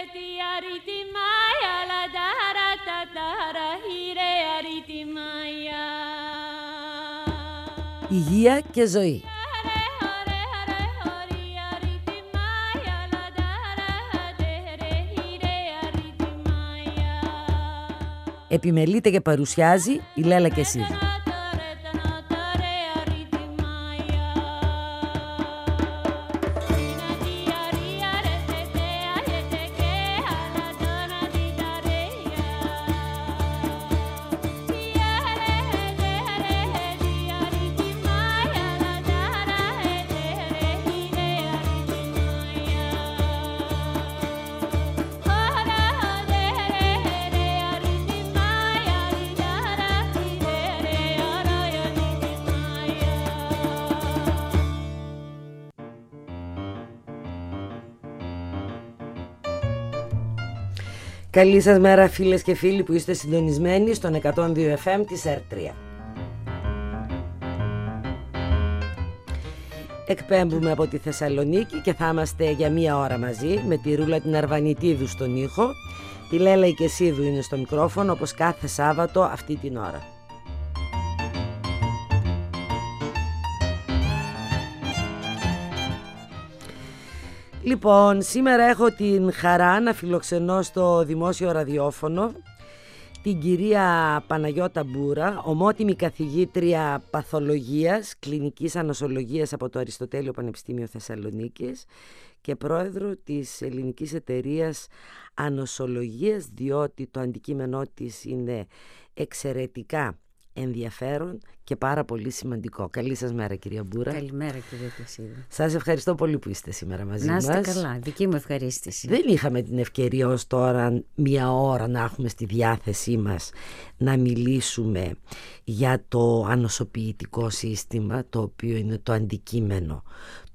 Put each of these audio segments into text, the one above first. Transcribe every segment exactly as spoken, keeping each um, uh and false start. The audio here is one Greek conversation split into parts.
Υγεία και ζωή. Επιμελείται και παρουσιάζει η Λέλα Κεσίδου. Καλή σας μέρα φίλες και φίλοι που είστε συντονισμένοι στον εκατόν δύο εφ εμ της ΕΡΤ τρία. Εκπέμπουμε από τη Θεσσαλονίκη και θα είμαστε για μία ώρα μαζί με τη Ρούλα την Αρβανιτίδου στον ήχο. Η Λέλα η Κεσίδου είναι στο μικρόφωνο όπως κάθε Σάββατο αυτή την ώρα. Λοιπόν, σήμερα έχω την χαρά να φιλοξενώ στο δημόσιο ραδιόφωνο την κυρία Παναγιώτα Μπούρα, ομότιμη καθηγήτρια παθολογίας, κλινικής ανοσολογίας από το Αριστοτέλειο Πανεπιστήμιο Θεσσαλονίκης και πρόεδρο της Ελληνικής Εταιρείας Ανοσολογίας, διότι το αντικείμενό της είναι εξαιρετικά ενδιαφέρον και πάρα πολύ σημαντικό. Καλή σας μέρα κυρία Μπούρα. Καλημέρα κυρία Κεσίδου. Σας ευχαριστώ πολύ που είστε σήμερα μαζί μας. Να είστε καλά, δική μου ευχαρίστηση. Δεν είχαμε την ευκαιρία ως τώρα μία ώρα να έχουμε στη διάθεσή μας να μιλήσουμε για το ανοσοποιητικό σύστημα, το οποίο είναι το αντικείμενο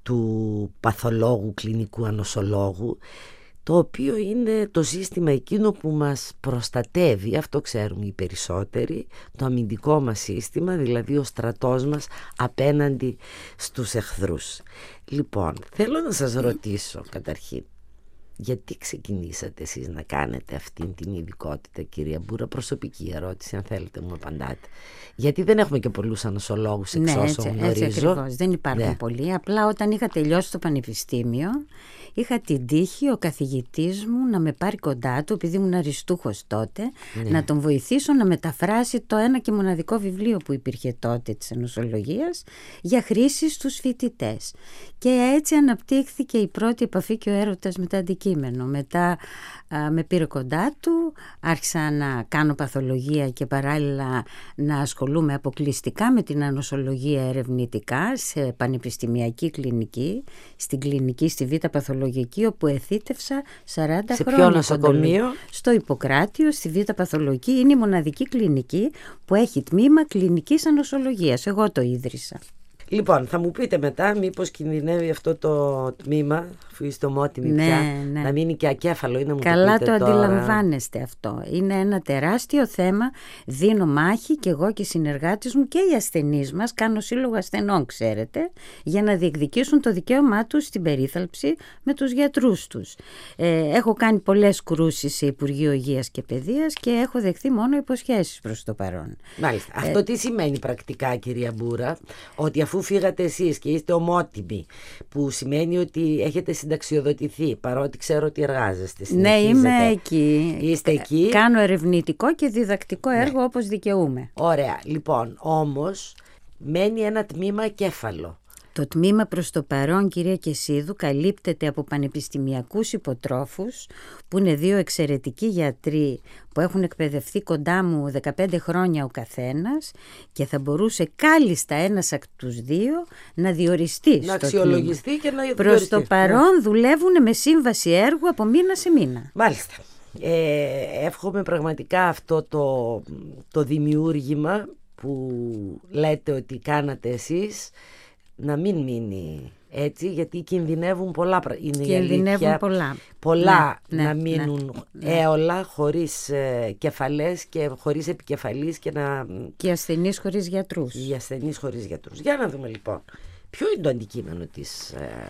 του παθολόγου κλινικού ανοσολόγου, το οποίο είναι το σύστημα εκείνο που μας προστατεύει, αυτό ξέρουμε οι περισσότεροι, το αμυντικό μας σύστημα, δηλαδή ο στρατός μας απέναντι στους εχθρούς. Λοιπόν, θέλω να σας ρωτήσω καταρχήν, γιατί ξεκινήσατε εσείς να κάνετε αυτή την ειδικότητα, κυρία Μπούρα? Προσωπική ερώτηση, αν θέλετε μου απαντάτε. Γιατί δεν έχουμε και πολλούς ανοσολόγους εξ ναι, όσων έτσι, γνωρίζω. Έτσι ακριβώς, δεν υπάρχουν ναι. πολλοί. Απλά όταν είχα τελειώσει το πανεπιστήμιο, είχα την τύχη ο καθηγητής μου να με πάρει κοντά του, επειδή ήμουν αριστούχος τότε, ναι. να τον βοηθήσω να μεταφράσει το ένα και μοναδικό βιβλίο που υπήρχε τότε της ανοσολογίας για χρήση στους φοιτητές. Και έτσι αναπτύχθηκε η πρώτη επαφή και ο έρωτας με το αντικείμενο. Μετά α, με πήρε κοντά του, άρχισα να κάνω παθολογία και παράλληλα να ασχολούμαι αποκλειστικά με την ανοσολογία ερευνητικά σε πανεπιστημιακή κλινική, στην κλινική στη Β' Παθολογική, όπου εθήτευσα σαράντα σε χρόνια. Σε ποιο νοσοκομείο? Στο Ιπποκράτιο, στη Β' Παθολογική. Είναι η μοναδική κλινική που έχει τμήμα κλινικής ανοσολογίας. Εγώ το ίδρυσα. Λοιπόν, θα μου πείτε μετά μήπως κινδυνεύει αυτό το τμήμα, αφού είστε ομότιμοι ναι, πια, ναι. να μείνει και ακέφαλο ή να μου Καλά το πείτε το τώρα. Αντιλαμβάνεστε αυτό. Είναι ένα τεράστιο θέμα. Δίνω μάχη και εγώ και οι συνεργάτες μου και οι ασθενείς μας, κάνω σύλλογο ασθενών ξέρετε, για να διεκδικήσουν το δικαίωμά τους στην περίθαλψη με τους γιατρούς τους. Ε, έχω κάνει πολλές κρούσεις σε Υπουργείο Υγείας και Παιδείας και έχω δεχθεί μόνο υποσχέσεις προς το παρόν. Μάλιστα. Ε, αυτό τι σημαίνει πρακτικά, κυρία Μπούρα? Ότι αφού φύγατε εσείς και είστε ομότιμοι, που σημαίνει ότι έχετε συνταξιοδοτηθεί, παρότι ξέρω ότι εργάζεστε, συνεχίζετε. Ναι, είμαι εκεί. Είστε εκεί. Κάνω ερευνητικό και διδακτικό έργο, ναι. όπως δικαιούμαι. Ωραία. Λοιπόν, όμως μένει ένα τμήμα κέφαλο. Το τμήμα προς το παρόν, κυρία Κεσίδου, καλύπτεται από πανεπιστημιακούς υποτρόφους που είναι δύο εξαιρετικοί γιατροί που έχουν εκπαιδευτεί κοντά μου δεκαπέντε χρόνια ο καθένας και θα μπορούσε κάλλιστα ένας από τους δύο να διοριστεί να στο αξιολογιστεί τμήμα. Και να προς διοριστεί. το παρόν ναι. δουλεύουν με σύμβαση έργου από μήνα σε μήνα. Μάλιστα. Ε, εύχομαι πραγματικά αυτό το, το δημιούργημα που λέτε ότι κάνατε εσείς να μην μείνει έτσι, γιατί κινδυνεύουν πολλά πράγματα. Κινδυνεύουν πολλά. Πολλά ναι, να ναι, μείνουν ναι. έολα, χωρίς ε, κεφαλές και χωρίς επικεφαλής και να... Και οι ασθενείς χωρίς γιατρούς. Οι ασθενείς χωρίς γιατρούς. Για να δούμε λοιπόν, ποιο είναι το αντικείμενο της ε,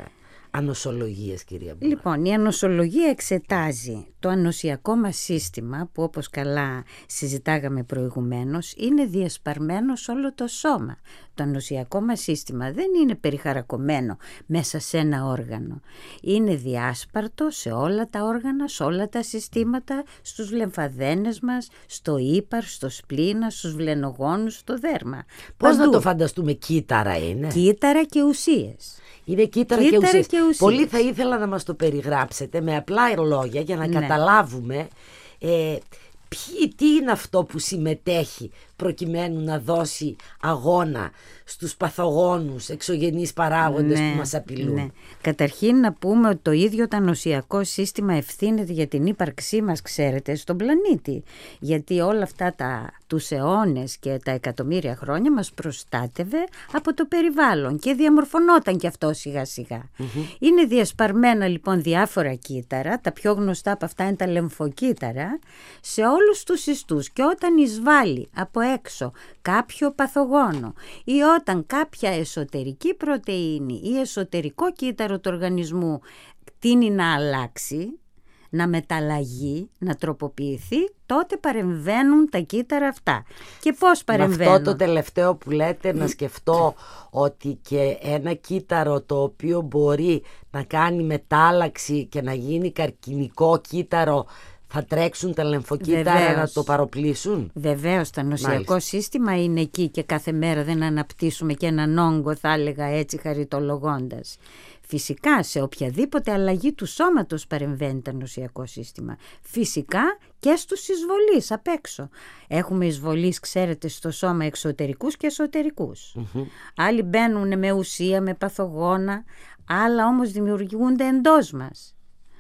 ανοσολογίας, κυρία Μπούρα? Λοιπόν, η ανοσολογία εξετάζει το ανοσιακό μας σύστημα που, όπως καλά συζητάγαμε προηγουμένως, είναι διασπαρμένο σε όλο το σώμα. Το ανοσιακό μας σύστημα δεν είναι περιχαρακωμένο μέσα σε ένα όργανο. Είναι διάσπαρτο σε όλα τα όργανα, σε όλα τα συστήματα, στους λεμφαδένες μας, στο ύπαρ, στο σπλήνα, στους βλενογόνους, στο δέρμα. Πώς να το φανταστούμε, κύτταρα είναι? Κύτταρα και ουσίες. Είναι κύτταρα, κύτταρα και, ουσίες. και ουσίες. Πολύ θα ήθελα να μας το περιγράψετε με απλά λόγια για να ναι. καταλάβουμε ε, ποιοι, τι είναι αυτό που συμμετέχει προκειμένου να δώσει αγώνα στους παθογόνους εξωγενείς παράγοντες ναι, που μας απειλούν. Ναι. Καταρχήν να πούμε ότι το ίδιο το νοσιακό σύστημα ευθύνεται για την ύπαρξή μας, ξέρετε, στον πλανήτη. Γιατί όλα αυτά τα, τους αιώνες και τα εκατομμύρια χρόνια μας προστάτευε από το περιβάλλον και διαμορφωνόταν και αυτό σιγά σιγά. Mm-hmm. Είναι διασπαρμένα λοιπόν διάφορα κύτταρα, τα πιο γνωστά από αυτά είναι τα λεμφοκύτταρα, σε όλους τους ιστούς, και όταν εισβάλλει από έξω κάποιο παθογόνο ή όταν κάποια εσωτερική πρωτεΐνη ή εσωτερικό κύτταρο του οργανισμού τείνει να αλλάξει, να μεταλλαγεί, να τροποποιηθεί, τότε παρεμβαίνουν τα κύτταρα αυτά. Και πώς παρεμβαίνουν? Με αυτό το τελευταίο που λέτε να σκεφτώ ότι και ένα κύτταρο το οποίο μπορεί να κάνει μετάλλαξη και να γίνει καρκινικό κύτταρο, θα τρέξουν τα λεμφοκύτταρα Βεβαίως. να το παροπλήσουν. Βεβαίως, το νοσιακό σύστημα είναι εκεί και κάθε μέρα δεν αναπτύσσουμε και έναν όγκο, θα έλεγα έτσι χαριτολογώντας. Φυσικά σε οποιαδήποτε αλλαγή του σώματος παρεμβαίνει το νοσιακό σύστημα. Φυσικά και στους εισβολείς απ' έξω. Έχουμε εισβολείς, ξέρετε, στο σώμα εξωτερικούς και εσωτερικούς. Mm-hmm. Άλλοι μπαίνουν με ουσία, με παθογόνα, άλλα όμως δημιουργούνται εντός μας.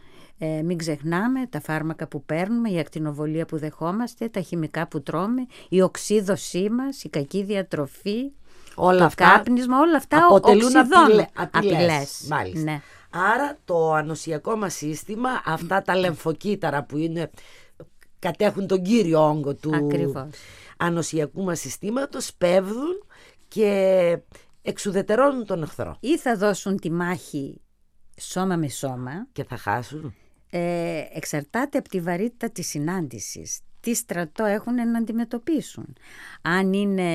Ε, μην ξεχνάμε τα φάρμακα που παίρνουμε, η ακτινοβολία που δεχόμαστε, τα χημικά που τρώμε, η οξύδωσή μας, η κακή διατροφή, όλα το αυτά κάπνισμα, όλα αυτά αποτελούν οξυδώνουν απειλές. απειλές. Μάλιστα. Ναι. Άρα το ανοσιακό μας σύστημα, αυτά τα λεμφοκύτταρα που είναι, κατέχουν τον κύριο όγκο του Ακριβώς. ανοσιακού μας συστήματος, πέφτουν και εξουδετερώνουν τον εχθρό. Ή θα δώσουν τη μάχη σώμα με σώμα και θα χάσουν. Ε, εξαρτάται από τη βαρύτητα της συνάντησης. Τι στρατό έχουν να αντιμετωπίσουν. Αν είναι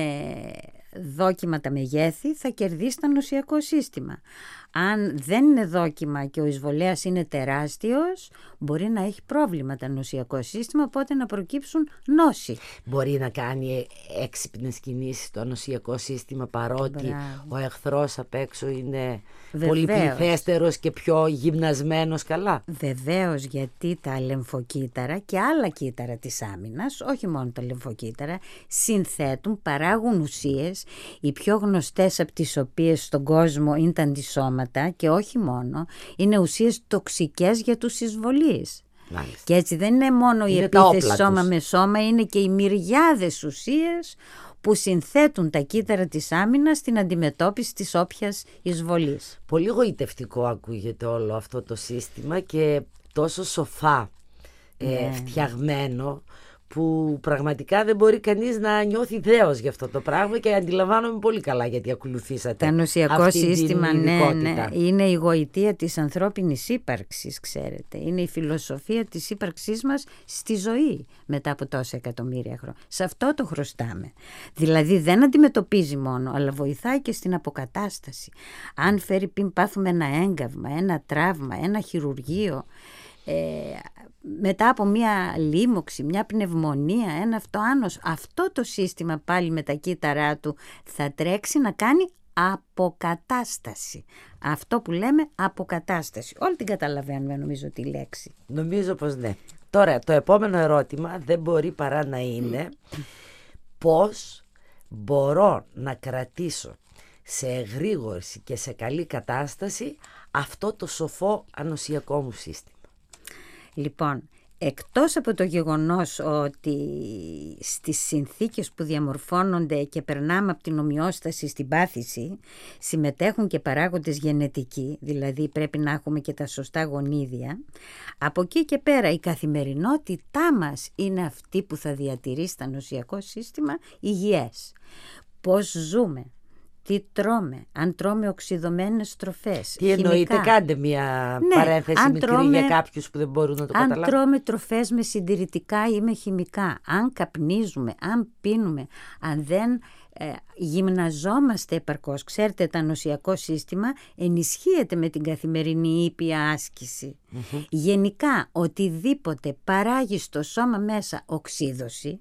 δόκιμα τα μεγέθη, θα κερδίσει το νοσιακό σύστημα. Αν δεν είναι δόκιμα και ο εισβολέας είναι τεράστιος, μπορεί να έχει πρόβλημα το νοσιακό σύστημα, οπότε να προκύψουν νόσοι. Μπορεί να κάνει έξυπνες κινήσεις το νοσιακό σύστημα, παρότι Μπράβο. ο εχθρός απ' έξω είναι πολυπληθέστερος και πιο γυμνασμένος καλά. Βεβαίως, γιατί τα λεμφοκύτταρα και άλλα κύτταρα της άμυνας, όχι μόνο τα λεμφοκύτταρα, συνθέτουν, παράγουν ουσίες, οι πιο γνωστές από τις οποίες στον κόσμο είναι τα αντισώματα, και όχι μόνο, είναι ουσίες τοξικές για τους εισβολείς. Μάλιστα. Και έτσι δεν είναι μόνο είναι η επίθεση σώμα με σώμα, είναι και οι μυριάδες ουσίες που συνθέτουν τα κύτταρα της άμυνας στην αντιμετώπιση της όποιας εισβολής. Πολύ γοητευτικό ακούγεται όλο αυτό το σύστημα και τόσο σοφά ε, ναι. φτιαγμένο, που πραγματικά δεν μπορεί κανείς να νιώθει δέος για αυτό το πράγμα, και αντιλαμβάνομαι πολύ καλά γιατί ακολουθήσατε. Το νοσιακό σύστημα, ναι, ναι, είναι η γοητεία της ανθρώπινης ύπαρξης, ξέρετε. Είναι η φιλοσοφία της ύπαρξής μας στη ζωή μετά από τόσα εκατομμύρια χρόνια. Σε αυτό το χρωστάμε. Δηλαδή δεν αντιμετωπίζει μόνο, αλλά βοηθάει και στην αποκατάσταση. Αν φέρει πιν πάθουμε ένα έγκαυμα, ένα τραύμα, ένα χειρουργείο, ε, μετά από μια λίμωξη, μια πνευμονία, ένα αυτοάνος, αυτό το σύστημα πάλι με τα κύτταρά του θα τρέξει να κάνει αποκατάσταση. Αυτό που λέμε αποκατάσταση. Όλοι την καταλαβαίνουμε νομίζω τη λέξη. Νομίζω πως ναι. Τώρα το επόμενο ερώτημα δεν μπορεί παρά να είναι πώς μπορώ να κρατήσω σε εγρήγορση και σε καλή κατάσταση αυτό το σοφό ανοσιακό μου σύστημα. Λοιπόν, εκτός από το γεγονός ότι στις συνθήκες που διαμορφώνονται και περνάμε από την ομοιόσταση στην πάθηση συμμετέχουν και παράγοντες γενετικοί, δηλαδή πρέπει να έχουμε και τα σωστά γονίδια, από εκεί και πέρα η καθημερινότητά μας είναι αυτή που θα διατηρήσει το νοσιακό σύστημα υγιές. Πώς ζούμε, τι τρώμε, αν τρώμε οξυδωμένες τροφές. Τι εννοείται, κάντε μια ναι, παρένθεση μικρή τρώμε, για κάποιους που δεν μπορούν να το καταλάβουν. Αν τρώμε τροφές με συντηρητικά ή με χημικά, αν καπνίζουμε, αν πίνουμε, αν δεν ε, γυμναζόμαστε επαρκώς. Ξέρετε, το νοσιακό σύστημα ενισχύεται με την καθημερινή ήπια άσκηση. Mm-hmm. Γενικά, οτιδήποτε παράγει στο σώμα μέσα οξύδωση,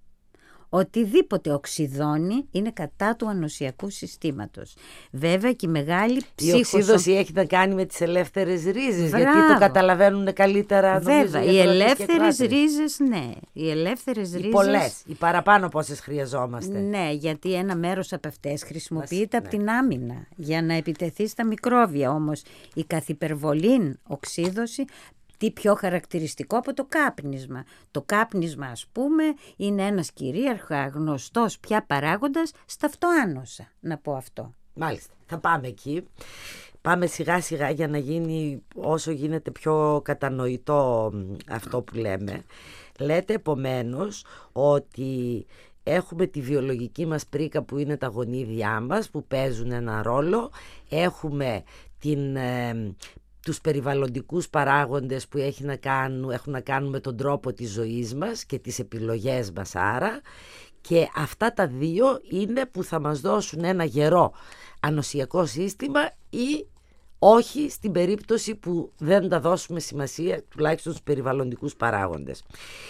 οτιδήποτε οξυδώνει είναι κατά του ανοσιακού συστήματος. Βέβαια και η μεγάλη ψύχοσο... Η οξύδωση έχει να κάνει με τις ελεύθερες ρίζες. Μπράβο. Γιατί το καταλαβαίνουν καλύτερα. Βέβαια, οι ελεύθερες ρίζες, ναι. Οι ελεύθερες οι ρίζες... πολλές, οι παραπάνω πόσες χρειαζόμαστε. Ναι, γιατί ένα μέρος από αυτές χρησιμοποιείται Μας, από ναι. την άμυνα για να επιτεθεί στα μικρόβια. Όμως η καθυπερβολήν οξύδωση... Τι πιο χαρακτηριστικό από το κάπνισμα. Το κάπνισμα, ας πούμε, είναι ένας κυρίαρχα γνωστός πια παράγοντας στα αυτοάνοσα, να πω αυτό. Μάλιστα, θα πάμε εκεί. Πάμε σιγά σιγά για να γίνει όσο γίνεται πιο κατανοητό αυτό που λέμε. Λέτε επομένως ότι έχουμε τη βιολογική μας πρίκα που είναι τα γονίδια μας που παίζουν ένα ρόλο. Έχουμε την... Ε, τους περιβαλλοντικούς παράγοντες που έχει να κάνουν, έχουν να κάνουν με τον τρόπο της ζωής μας και τις επιλογές μας άρα, και αυτά τα δύο είναι που θα μας δώσουν ένα γερό ανοσιακό σύστημα ή όχι στην περίπτωση που δεν τα δώσουμε σημασία τουλάχιστον στους περιβαλλοντικούς παράγοντες.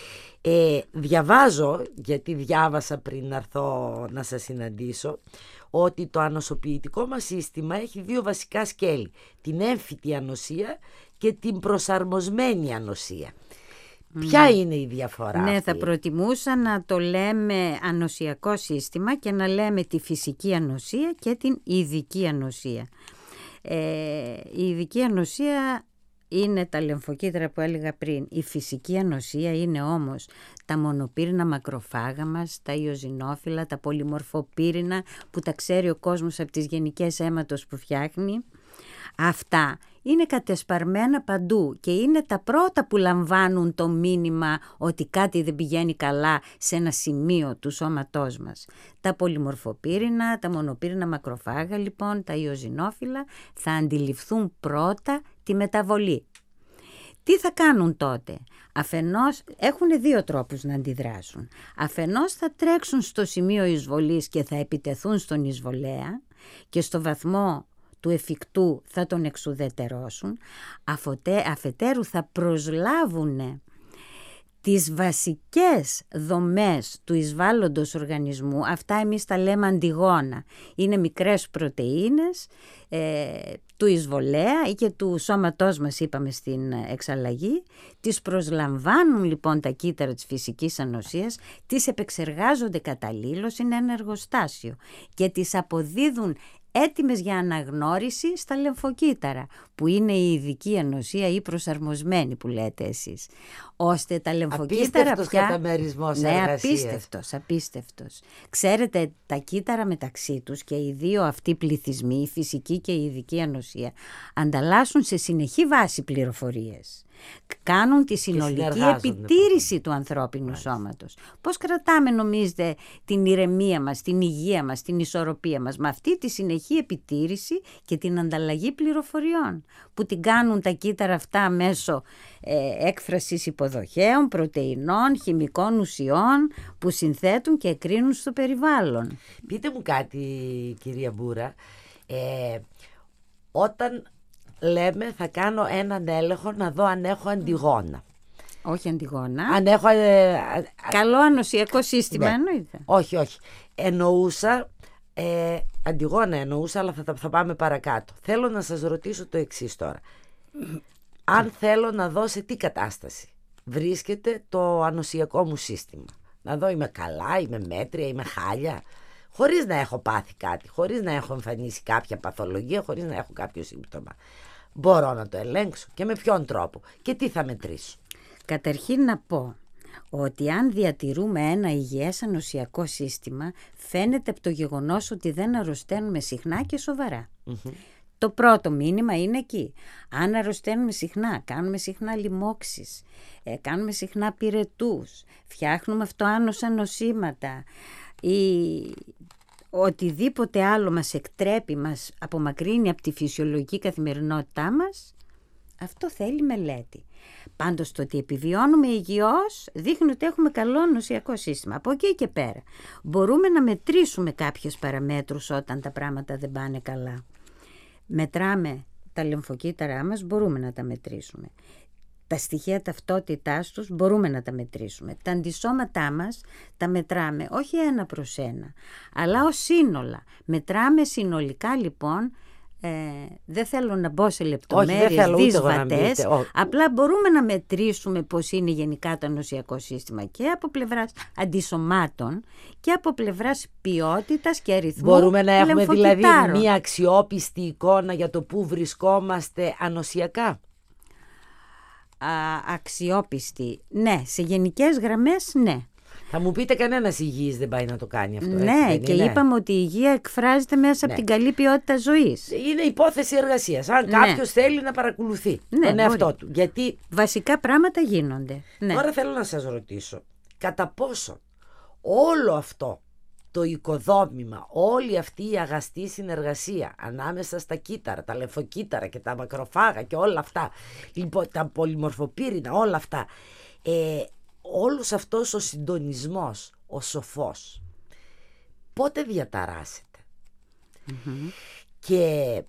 Ε, διαβάζω, γιατί διάβασα πριν να έρθω να σας συναντήσω, ότι το ανοσοποιητικό μας σύστημα έχει δύο βασικά σκέλη. Την έμφυτη ανοσία και την προσαρμοσμένη ανοσία. Mm. Ποια είναι η διαφορά Ναι, αυτή? θα προτιμούσα να το λέμε ανοσιακό σύστημα και να λέμε τη φυσική ανοσία και την ειδική ανοσία. Ε, η ειδική ανοσία είναι τα λεμφοκύτταρα που έλεγα πριν. Η φυσική ανοσία είναι όμως τα μονοπύρηνα μακροφάγα μας, τα ιοζινόφυλλα, τα πολυμορφοπύρηνα που τα ξέρει ο κόσμος από τις γενικές αίματος που φτιάχνει. Αυτά είναι κατεσπαρμένα παντού και είναι τα πρώτα που λαμβάνουν το μήνυμα ότι κάτι δεν πηγαίνει καλά σε ένα σημείο του σώματός μας. Τα πολυμορφοπύρηνα, τα μονοπύρηνα μακροφάγα λοιπόν, τα ιοζινόφυλλα θα αντιληφθούν πρώτα τη μεταβολή. Τι θα κάνουν τότε? Αφενός έχουν δύο τρόπους να αντιδράσουν. Αφενός θα τρέξουν στο σημείο εισβολής και θα επιτεθούν στον εισβολέα και στο βαθμό του εφικτού θα τον εξουδετερώσουν. Αφετέρου θα προσλάβουν τις βασικές δομές του εισβάλλοντος οργανισμού. Αυτά εμείς τα λέμε αντιγόνα. Είναι μικρές πρωτεΐνες ε, του εισβολέα ή και του σώματός μας, είπαμε στην εξαλλαγή. Τις προσλαμβάνουν λοιπόν τα κύτταρα της φυσικής ανοσίας, τις επεξεργάζονται καταλήλως, είναι ένα εργοστάσιο και τις αποδίδουν έτοιμες για αναγνώριση στα λεμφοκύτταρα, που είναι η ειδική ανοσία ή προσαρμοσμένη που λέτε εσείς. Ώστε τα λεμφοκύτταρα απίστευτος πια... καταμερισμός ναι, εργασίας. απίστευτος, απίστευτος. Ξέρετε, τα κύτταρα μεταξύ τους και οι δύο αυτοί πληθυσμοί, η φυσική και η ειδική ανοσία, ανταλλάσσουν σε συνεχή βάση πληροφορίες. Κάνουν τη συνολική επιτήρηση του ανθρώπινου Μάλιστα. σώματος. Πώς κρατάμε, νομίζετε, την ηρεμία μας, την υγεία μας, την ισορροπία μας? Με αυτή τη συνεχή επιτήρηση και την ανταλλαγή πληροφοριών που την κάνουν τα κύτταρα αυτά μέσω ε, έκφρασης υποδοχέων, πρωτεϊνών, χημικών ουσιών που συνθέτουν και εκρίνουν στο περιβάλλον. Πείτε μου κάτι, κυρία Μπούρα, ε, όταν λέμε θα κάνω έναν έλεγχο να δω αν έχω αντιγόνα. Όχι αντιγόνα. Αν έχω... Ε, Καλό ανοσιακό σύστημα ναι. εννοείται. Όχι, όχι. Εννοούσα, ε, αντιγόνα εννοούσα, αλλά θα, θα πάμε παρακάτω. Θέλω να σας ρωτήσω το εξής τώρα. Αν θέλω να δω σε τι κατάσταση βρίσκεται το ανοσιακό μου σύστημα. Να δω είμαι καλά, είμαι μέτρια, είμαι χάλια. Χωρίς να έχω πάθει κάτι, χωρίς να έχω εμφανίσει κάποια παθολογία, χωρίς να έχω κάποιο σύμπτωμα. Μπορώ να το ελέγξω και με ποιον τρόπο και τι θα μετρήσω? Καταρχήν να πω ότι αν διατηρούμε ένα υγιές ανοσιακό σύστημα, φαίνεται από το γεγονός ότι δεν αρρωσταίνουμε συχνά και σοβαρά. Mm-hmm. Το πρώτο μήνυμα είναι εκεί. Αν αρρωσταίνουμε συχνά, κάνουμε συχνά λοιμώξεις, ε, κάνουμε συχνά πυρετούς, φτιάχνουμε αυτοάνοσα νοσήματα, ή οτιδήποτε άλλο μας εκτρέπει, μας απομακρύνει από τη φυσιολογική καθημερινότητά μας, αυτό θέλει μελέτη. Πάντως το ότι επιβιώνουμε υγιώς δείχνει ότι έχουμε καλό νοσιακό σύστημα. Από εκεί και πέρα μπορούμε να μετρήσουμε κάποιες παραμέτρους όταν τα πράγματα δεν πάνε καλά. Μετράμε τα λεμφοκύτταρά μας, μπορούμε να τα μετρήσουμε. Τα στοιχεία ταυτότητάς τους μπορούμε να τα μετρήσουμε. Τα αντισώματά μας τα μετράμε όχι ένα προς ένα, αλλά ως σύνολα. Μετράμε συνολικά λοιπόν. Ε, δεν θέλω να μπω σε λεπτομέρειες δύσβατες, απλά μπορούμε να μετρήσουμε πώς είναι γενικά το νοσιακό σύστημα και από πλευράς αντισωμάτων και από πλευράς ποιότητας και αριθμού. Μπορούμε να έχουμε δηλαδή μία αξιόπιστη εικόνα για το πού βρισκόμαστε ανοσιακά. Α, αξιόπιστη, ναι, σε γενικές γραμμές ναι. Θα μου πείτε, κανένας υγιής δεν πάει να το κάνει αυτό. Ναι, έτσι, και είναι, είπαμε ότι η υγεία εκφράζεται μέσα ναι. από την καλή ποιότητα ζωής. Είναι υπόθεση εργασίας. Αν ναι. κάποιος θέλει να παρακολουθεί ναι, τον εαυτό μπορεί. του. Γιατί βασικά πράγματα γίνονται. Ναι. Τώρα θέλω να σας ρωτήσω, κατά πόσο όλο αυτό το οικοδόμημα, όλη αυτή η αγαστή συνεργασία ανάμεσα στα κύτταρα, τα λεμφοκύτταρα και τα μακροφάγα και όλα αυτά, λοιπόν, τα πολυμορφοπύρηνα, όλα αυτά, ε, όλος αυτός ο συντονισμός, ο σοφός, πότε διαταράσσεται. Mm-hmm. Και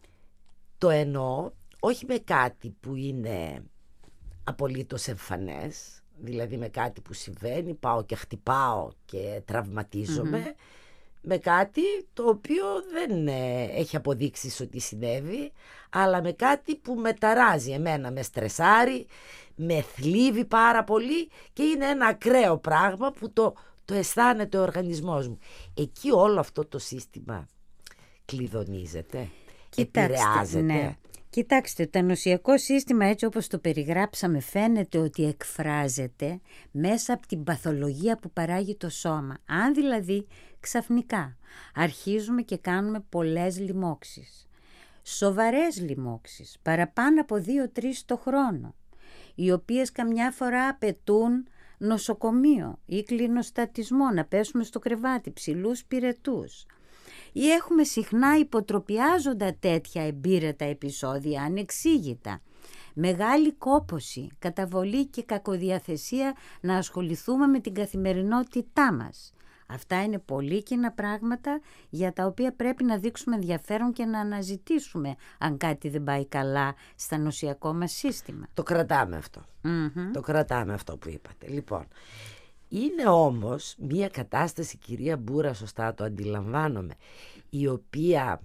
το εννοώ όχι με κάτι που είναι απολύτως εμφανές, δηλαδή με κάτι που συμβαίνει, πάω και χτυπάω και τραυματίζομαι, mm-hmm. με κάτι το οποίο δεν ε, έχει αποδείξεις ότι συνέβη, αλλά με κάτι που με ταράζει εμένα, με στρεσάρει, με θλίβει πάρα πολύ και είναι ένα ακραίο πράγμα που το, το αισθάνεται ο οργανισμός μου. Εκεί όλο αυτό το σύστημα κλειδονίζεται, επηρεάζεται. Ναι. Κοιτάξτε, το νοσιακό σύστημα έτσι όπως το περιγράψαμε φαίνεται ότι εκφράζεται μέσα από την παθολογία που παράγει το σώμα. Αν δηλαδή ξαφνικά αρχίζουμε και κάνουμε πολλές λοιμώξεις, σοβαρές λοιμώξεις, παραπάνω από δύο-τρεις το χρόνο, οι οποίες καμιά φορά απαιτούν νοσοκομείο ή κλινοστατισμό, να πέσουμε στο κρεβάτι, ψηλούς πυρετούς. Ή έχουμε συχνά υποτροπιάζοντα τέτοια εμπείρετα επεισόδια, ανεξήγητα. Μεγάλη κόπωση, καταβολή και κακοδιαθεσία να ασχοληθούμε με την καθημερινότητά μας. Αυτά είναι πολύ κοινά πράγματα για τα οποία πρέπει να δείξουμε ενδιαφέρον και να αναζητήσουμε αν κάτι δεν πάει καλά στα νοσιακό μας σύστημα. Το κρατάμε αυτό. Mm-hmm. Το κρατάμε αυτό που είπατε. Λοιπόν, είναι όμως μια κατάσταση, κυρία Μπούρα, σωστά το αντιλαμβάνομαι, η οποία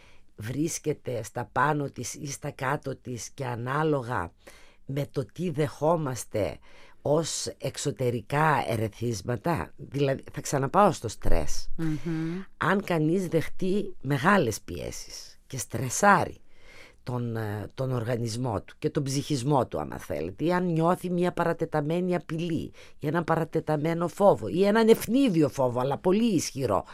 βρίσκεται στα πάνω της ή στα κάτω της και ανάλογα με το τι δεχόμαστε ως εξωτερικά ερεθίσματα. Δηλαδή, θα ξαναπάω στο στρες. Mm-hmm. Αν κανείς δεχτεί μεγάλες πιέσεις και στρεσάρει τον, τον οργανισμό του και τον ψυχισμό του, άμα θέλετε, ή αν νιώθει μια παρατεταμένη απειλή ή ένα παρατεταμένο φόβο ή έναν ευνίδιο φόβο, αλλά πολύ ισχυρό,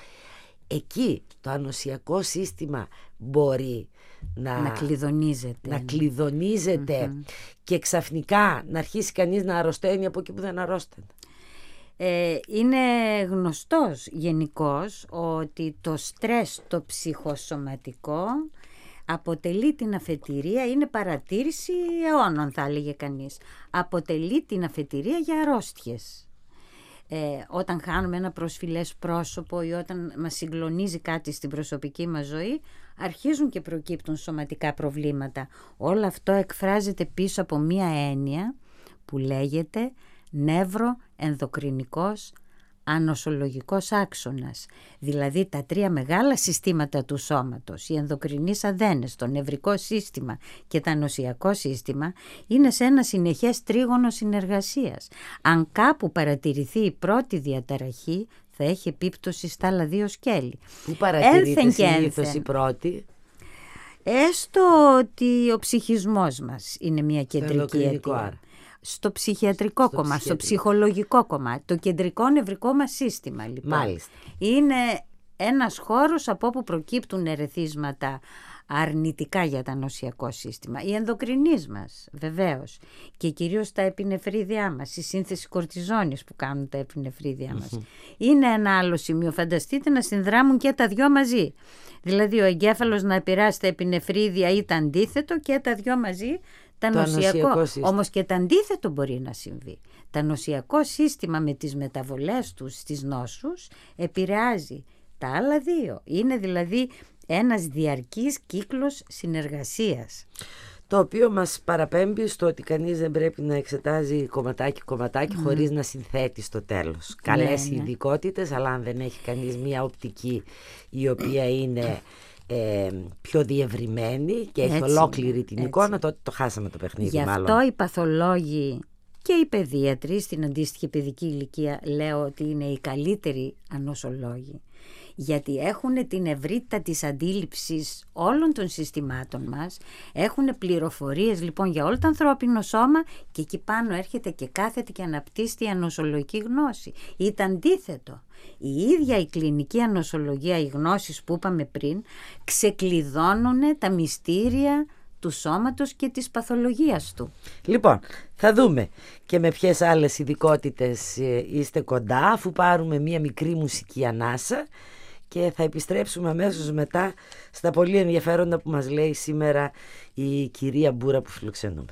εκεί το ανοσιακό σύστημα μπορεί να, να κλειδονίζεται, να κλειδονίζεται mm-hmm. και ξαφνικά να αρχίσει κανείς να αρρωσταίνει από εκεί που δεν αρρώστανε. Ε, είναι γνωστός γενικώς ότι το στρες το ψυχοσωματικό αποτελεί την αφετηρία, είναι παρατήρηση αιώνων θα έλεγε κανείς, αποτελεί την αφετηρία για αρρώστιες. Ε, όταν χάνουμε ένα προσφυλές πρόσωπο ή όταν μας συγκλονίζει κάτι στην προσωπική μας ζωή, αρχίζουν και προκύπτουν σωματικά προβλήματα. Όλο αυτό εκφράζεται πίσω από μία έννοια που λέγεται νεύρο-ενδοκρινικός ανοσολογικός άξονας. Δηλαδή τα τρία μεγάλα συστήματα του σώματος, οι ενδοκρινείς αδένες, το νευρικό σύστημα και το νοσιακό σύστημα, είναι σε ένα συνεχές τρίγωνο συνεργασίας. Αν κάπου παρατηρηθεί η πρώτη διαταραχή, θα έχει επίπτωση στα άλλα δύο σκέλη. Πού παρατηρείται συνήθως η πρώτη? Έστω ότι ο ψυχισμός μας είναι μια κεντρική αιτία. Στο ψυχιατρικό στο κομμάτι, στο ψυχολογικό κομμάτι, το κεντρικό νευρικό μας σύστημα λοιπόν. Μάλιστα. Είναι ένας χώρος από όπου προκύπτουν ερεθίσματα αρνητικά για το νοσιακό σύστημα. Οι ενδοκρινείς μας, βεβαίως, και κυρίως τα επινεφρίδια μας, η σύνθεση κορτιζόνης που κάνουν τα επινεφρίδια μας. Mm-hmm. Είναι ένα άλλο σημείο. Φανταστείτε να συνδράμουν και τα δυο μαζί. Δηλαδή ο εγκέφαλος να επηρεάσει τα επινεφρίδια ή το αντίθετο και τα δυο μαζί τα το νοσιακό. νοσιακό Όμως και το αντίθετο μπορεί να συμβεί. Το νοσιακό σύστημα με τις μεταβολές του στις νόσους επηρεάζει τα άλλα δύο. Είναι δηλαδή ένας διαρκής κύκλος συνεργασίας. Το οποίο μας παραπέμπει στο ότι κανείς δεν πρέπει να εξετάζει κομματάκι-κομματάκι mm. χωρίς να συνθέτει στο τέλος. Καλές ναι, ναι. ειδικότητες, αλλά αν δεν έχει κανείς μια οπτική η οποία είναι ε, πιο διευρυμένη και έχει έτσι, ολόκληρη την έτσι. εικόνα, τότε το χάσαμε το παιχνίδι. Γι' αυτό μάλλον. οι παθολόγοι και οι παιδίατροι στην αντίστοιχη παιδική ηλικία λέω ότι είναι οι καλύτεροι ανοσολόγοι. Γιατί έχουν την ευρύτητα της αντίληψης όλων των συστημάτων μας, έχουν πληροφορίες λοιπόν για όλο το ανθρώπινο σώμα και εκεί πάνω έρχεται και κάθεται και αναπτύσσει η ανοσολογική γνώση. Ή το αντίθετο. Η ίδια η κλινική ανοσολογία, οι γνώσεις που είπαμε πριν, ξεκλειδώνουν τα μυστήρια του σώματος και της παθολογίας του. Λοιπόν, θα δούμε και με ποιες άλλες ειδικότητες είστε κοντά, αφού πάρουμε μία μικρή μουσική ανάσα και θα επιστρέψουμε αμέσως μετά στα πολύ ενδιαφέροντα που μας λέει σήμερα η κυρία Μπούρα που φιλοξενούμε.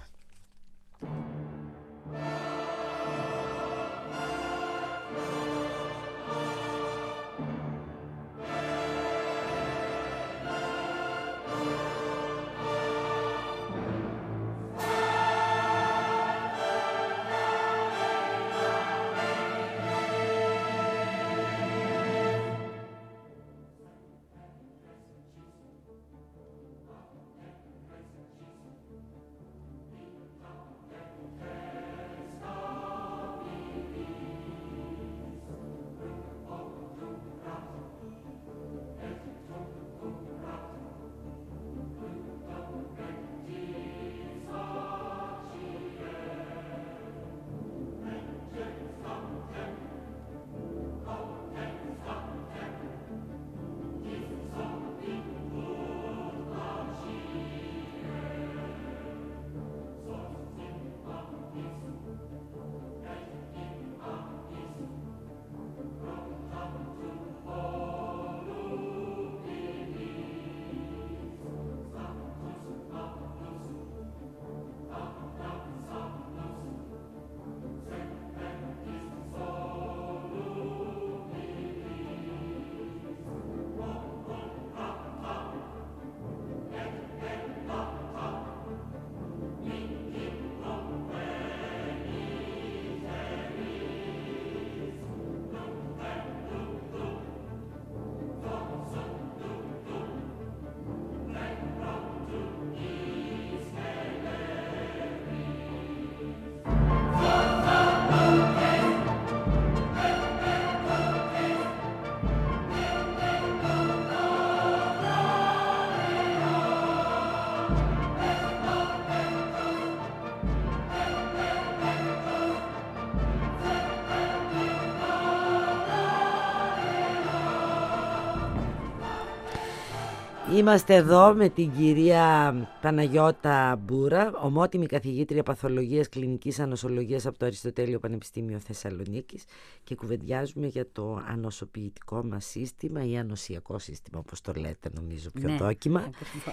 Είμαστε εδώ με την κυρία Παναγιώτα Μπούρα, ομότιμη καθηγήτρια παθολογίας κλινικής ανοσολογίας από το Αριστοτέλειο Πανεπιστήμιο Θεσσαλονίκης και κουβεντιάζουμε για το ανοσοποιητικό μας σύστημα ή ανοσιακό σύστημα, όπως το λέτε νομίζω πιο ναι, δόκιμα.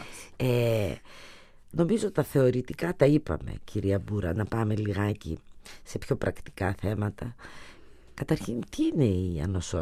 Ε, νομίζω τα θεωρητικά τα είπαμε, κυρία Μπούρα, να πάμε λιγάκι σε πιο πρακτικά θέματα. Καταρχήν, τι είναι η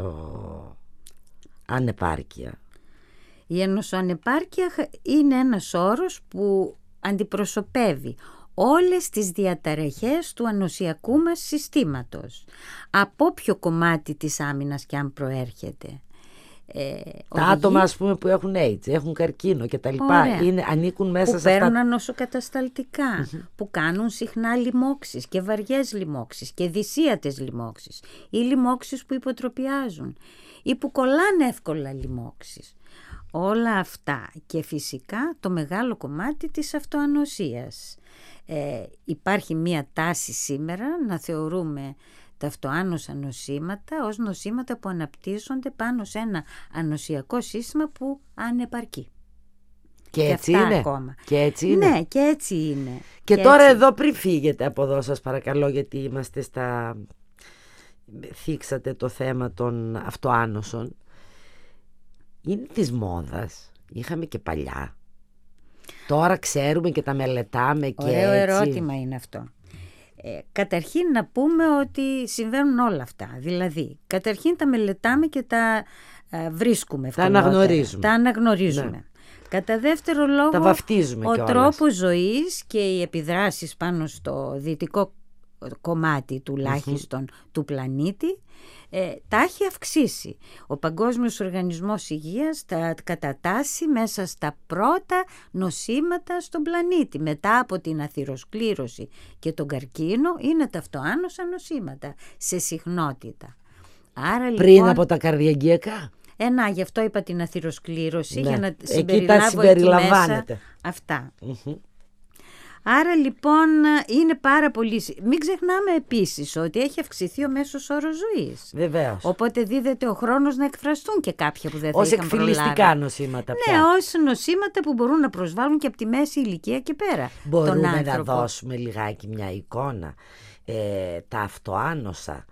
ανοσοανεπάρκεια? Η ανοσοανεπάρκεια είναι ένας όρος που αντιπροσωπεύει όλες τις διαταραχές του ανοσιακού μας συστήματος, από όποιο κομμάτι της άμυνας και αν προέρχεται. Ε, τα οδηγεί... άτομα ας πούμε που έχουν AIDS, έχουν καρκίνο και τα λοιπά, είναι, ανήκουν μέσα που σε αυτά. Που παίρνουν ανοσοκατασταλτικά, mm-hmm. που κάνουν συχνά λοιμώξεις και βαριές λοιμώξεις και δυσίατες λοιμώξεις ή λοιμώξεις που υποτροπιάζουν ή που κολλάνε εύκολα λοιμώξεις. Όλα αυτά και φυσικά το μεγάλο κομμάτι της αυτοανοσίας. Ε, υπάρχει μία τάση σήμερα να θεωρούμε τα αυτοάνοσα νοσήματα ως νοσήματα που αναπτύσσονται πάνω σε ένα ανοσιακό σύστημα που ανεπαρκεί. Και, και έτσι αυτά είναι. ακόμα. Και έτσι είναι. Ναι, και έτσι είναι. Και, και τώρα έτσι. εδώ πριν φύγετε από εδώ σας παρακαλώ, γιατί είμαστε στα... θίξατε το θέμα των αυτοάνωσων. Είναι της μόδας. Είχαμε και παλιά. Τώρα ξέρουμε και τα μελετάμε και ωραίο έτσι. ερώτημα είναι αυτό. Ε, καταρχήν να πούμε ότι συμβαίνουν όλα αυτά. Δηλαδή, καταρχήν τα μελετάμε και τα ε, βρίσκουμε ευκολότερα. Τα αναγνωρίζουμε. Τα αναγνωρίζουμε. Ναι. Κατά δεύτερο λόγο, τα βαφτίζουμε ο κιόλας. τρόπος ζωής και οι επιδράσεις πάνω στο δυτικό κομμάτι τουλάχιστον mm-hmm. του πλανήτη ε, τα έχει αυξήσει. Ο Παγκόσμιος Οργανισμός Υγείας τα κατατάσσει μέσα στα πρώτα νοσήματα στον πλανήτη. Μετά από την αθυροσκλήρωση και τον καρκίνο είναι τα αυτοάνοσα νοσήματα σε συχνότητα. Άρα, πριν λοιπόν, από τα καρδιαγγειακά. Ε, να, γι' αυτό είπα την αθυροσκλήρωση, ναι. για να συμπεριλάβω εκεί μέσα αυτά. Mm-hmm. Άρα λοιπόν είναι πάρα πολύ... Μην ξεχνάμε επίσης ότι έχει αυξηθεί ο μέσος όρος ζωής. Βεβαίως. Οπότε δίδεται ο χρόνος να εκφραστούν και κάποια που δεν θα ως είχαν προλάβει. Ως εκφυλιστικά νοσήματα πια. Ναι, ως νοσήματα που μπορούν να προσβάλλουν και από τη μέση ηλικία και πέρα. Μπορούμε τον να δώσουμε λιγάκι μια εικόνα. Ε, τα αυτοάνοσα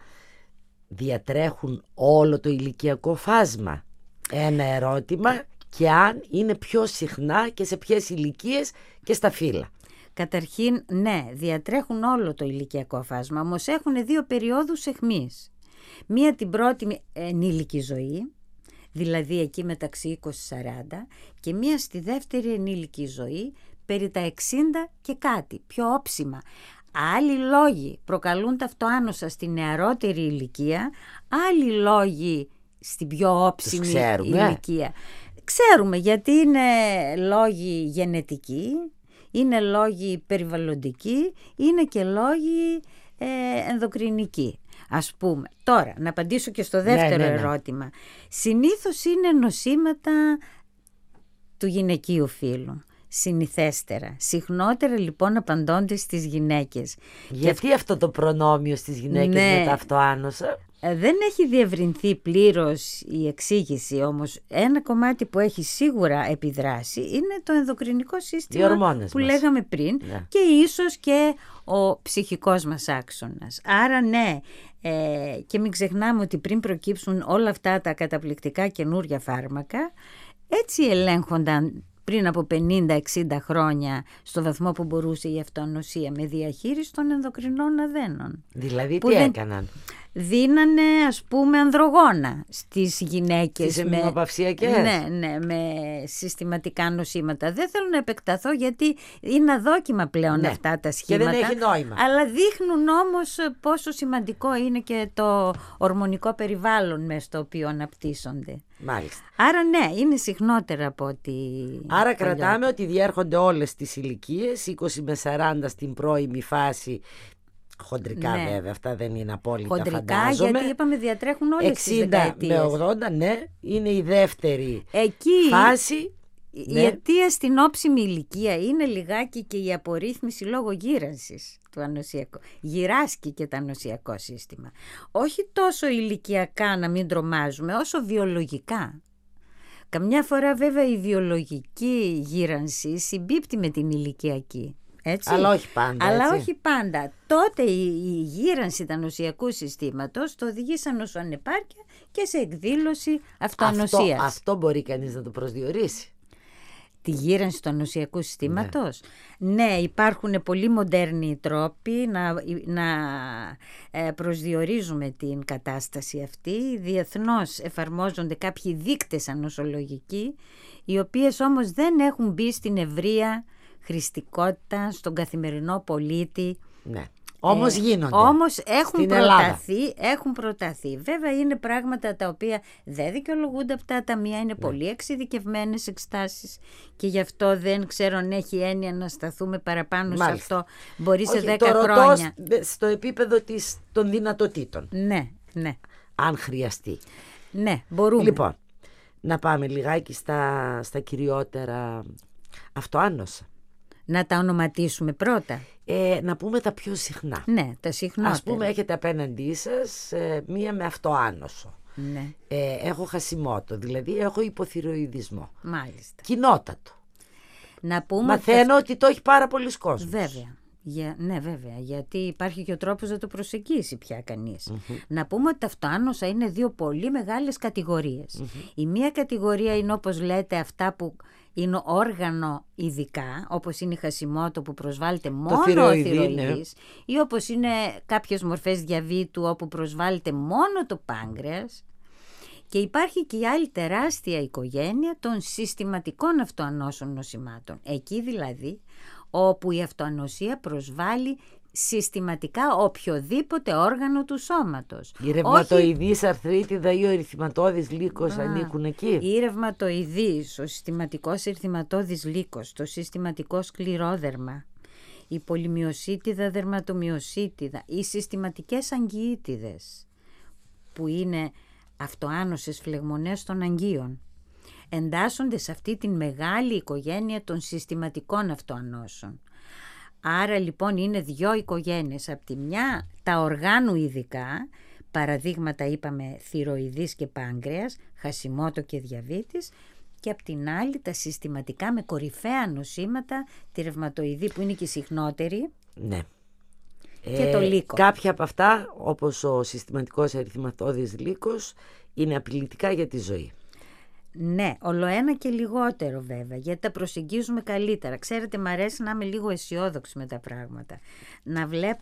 διατρέχουν όλο το ηλικιακό φάσμα. Ένα ερώτημα, και αν είναι πιο συχνά και σε ποιες ηλικίες και στα φύλλα. Καταρχήν, ναι, διατρέχουν όλο το ηλικιακό φάσμα, όμως έχουν δύο περιόδους αιχμής. Μία την πρώτη ενήλικη ζωή, δηλαδή εκεί μεταξύ είκοσι σαράντα, και μία στη δεύτερη ενήλικη ζωή, περί τα εξήντα και κάτι, πιο όψιμα. Άλλοι λόγοι προκαλούν τα αυτοάνοσα στη νεαρότερη ηλικία, άλλοι λόγοι στην πιο όψιμη ηλικία. Ξέρουμε, γιατί είναι λόγοι γενετικοί, είναι λόγοι περιβαλλοντικοί, είναι και λόγοι ε, ενδοκρινικοί, ας πούμε. Τώρα, να απαντήσω και στο δεύτερο ναι, ναι, ναι. ερώτημα. Συνήθως είναι νοσήματα του γυναικείου φύλου. Συνηθέστερα. Συχνότερα λοιπόν απαντώνται στις γυναίκες. Γιατί και... αυτό το προνόμιο στις γυναίκες ναι. με τα αυτοάνοσα? Δεν έχει διευρυνθεί πλήρως η εξήγηση, όμως ένα κομμάτι που έχει σίγουρα επιδράσει είναι το ενδοκρινικό σύστημα που μας. λέγαμε πριν ναι. και ίσως και ο ψυχικός μας άξονας. Άρα ναι, ε, και μην ξεχνάμε ότι πριν προκύψουν όλα αυτά τα καταπληκτικά καινούρια φάρμακα, έτσι ελέγχονταν πριν από πενήντα εξήντα χρόνια στο βαθμό που μπορούσε η αυτοανοσία με διαχείριση των ενδοκρινών αδένων. Δηλαδή τι δεν... έκαναν? Δίνανε ας πούμε ανδρογόνα στις γυναίκες. Στις αιμινοπαυσιακές. Ναι, ναι, με συστηματικά νοσήματα. Δεν θέλω να επεκταθώ γιατί είναι αδόκιμα πλέον ναι. αυτά τα σχήματα. Και δεν έχει νόημα. Αλλά δείχνουν όμως πόσο σημαντικό είναι και το ορμονικό περιβάλλον μέσα στο οποίο αναπτύσσονται. Μάλιστα. Άρα ναι, είναι συχνότερα από ότι... Άρα κρατάμε ότι διέρχονται όλες τις ηλικίες, είκοσι με σαράντα στην πρώιμη φάση. Χοντρικά ναι. βέβαια, αυτά δεν είναι απόλυτα χοντρικά, φαντάζομαι. Γιατί είπαμε διατρέχουν όλες τις δεκαετίες. εξήντα με ογδόντα, ναι, είναι η δεύτερη εκεί, φάση. Η ναι. αιτία στην όψιμη ηλικία είναι λιγάκι και η απορρίθμιση λόγω γύρανσης του ανοσιακού. Γυράσκει και το ανοσιακό σύστημα. Όχι τόσο ηλικιακά να μην τρομάζουμε, όσο βιολογικά. Καμιά φορά βέβαια η βιολογική γύρανση συμπίπτει με την ηλικιακή. Έτσι. Αλλά όχι πάντα. Αλλά έτσι. όχι πάντα. Τότε η, η γύρανση του ανοσιακού συστήματος το οδηγεί σε νοσοανεπάρκεια και σε εκδήλωση αυτοανοσίας. Αυτό, αυτό μπορεί κανείς να το προσδιορίσει. Τη γύρανση του ανοσιακού συστήματος. Ναι, ναι, υπάρχουν πολύ μοντέρνοι τρόποι να, να ε, προσδιορίζουμε την κατάσταση αυτή. Διεθνώς εφαρμόζονται κάποιοι δείκτες ανοσολογικοί, οι οποίες όμως δεν έχουν μπει στην ευρεία χρηστικότητα, στον καθημερινό πολίτη. Ναι. Όμως ε, γίνονται. Όμως έχουν προταθεί, έχουν προταθεί. Βέβαια είναι πράγματα τα οποία δεν δικαιολογούνται από τα ταμεία, είναι ναι. πολύ εξειδικευμένες εξετάσεις και γι' αυτό δεν ξέρω αν έχει έννοια να σταθούμε παραπάνω Μάλιστα. σε αυτό. Μπορεί Όχι, σε δέκα το χρόνια. Ρωτώ στο επίπεδο της, των δυνατοτήτων. Ναι, ναι. Αν χρειαστεί. Ναι, μπορούμε. Λοιπόν, να πάμε λιγάκι στα, στα κυριότερα αυτοάνοσα. Να τα ονοματίσουμε πρώτα. Ε, να πούμε τα πιο συχνά. Ναι, τα συχνότερα. Ας πούμε έχετε απέναντί σας ε, μία με αυτοάνωσο. Ναι. Ε, έχω χασιμότο, δηλαδή έχω υποθυροειδισμό. Μάλιστα. Κοινότατο. Να πούμε Μαθαίνω ότι... ότι το έχει πάρα πολλοί κόσμος. Βέβαια. Για, ναι, βέβαια, γιατί υπάρχει και ο τρόπος να το προσεγγίσει πια κανείς. Mm-hmm. Να πούμε ότι τα αυτοάνοσα είναι δύο πολύ μεγάλες κατηγορίες. Mm-hmm. Η μία κατηγορία είναι, όπως λέτε, αυτά που είναι όργανο ειδικά, όπως είναι η Χασιμότο που προσβάλλεται μόνο ο θηροειδής, ναι. Ή όπως είναι κάποιες μορφές διαβήτου όπου προσβάλλεται μόνο το πάγκρεας. Και υπάρχει και η άλλη τεράστια οικογένεια των συστηματικών αυτοανώσων νοσημάτων. Εκεί δηλαδή όπου η αυτοανοσία προσβάλλει συστηματικά οποιοδήποτε όργανο του σώματος. Η ρευματοειδής Όχι... αρθρίτιδα ή ο ερυθυματώδης λύκος Α, ανήκουν εκεί. Η ρευματοειδής, ο συστηματικός ερυθυματώδης λύκος, το συστηματικό σκληρόδερμα, η πολυμιοσίτιδα δερματομιοσίτιδα, οι συστηματικές αγγιήτιδες που είναι αυτοάνωσες φλεγμονές των αγγείων, εντάσσονται σε αυτή την μεγάλη οικογένεια των συστηματικών αυτοανώσεων. Άρα λοιπόν είναι δυο οικογένειες. Απ' τη μια τα οργάνου ειδικά, παραδείγματα είπαμε θηροειδής και πάγκρεας, Χασιμότο και διαβήτης, και απ' την άλλη τα συστηματικά με κορυφαία νοσήματα, τη ρευματοειδή που είναι και η συχνότερη. Ναι. Και ε, το λύκο. Κάποια από αυτά, όπως ο συστηματικός ερυθυματώδης λύκος, είναι απειλητικά για τη ζωή. Ναι, ολοένα και λιγότερο βέβαια, γιατί τα προσεγγίζουμε καλύτερα. Ξέρετε, μ' αρέσει να είμαι λίγο αισιόδοξη με τα πράγματα. Να βλέπω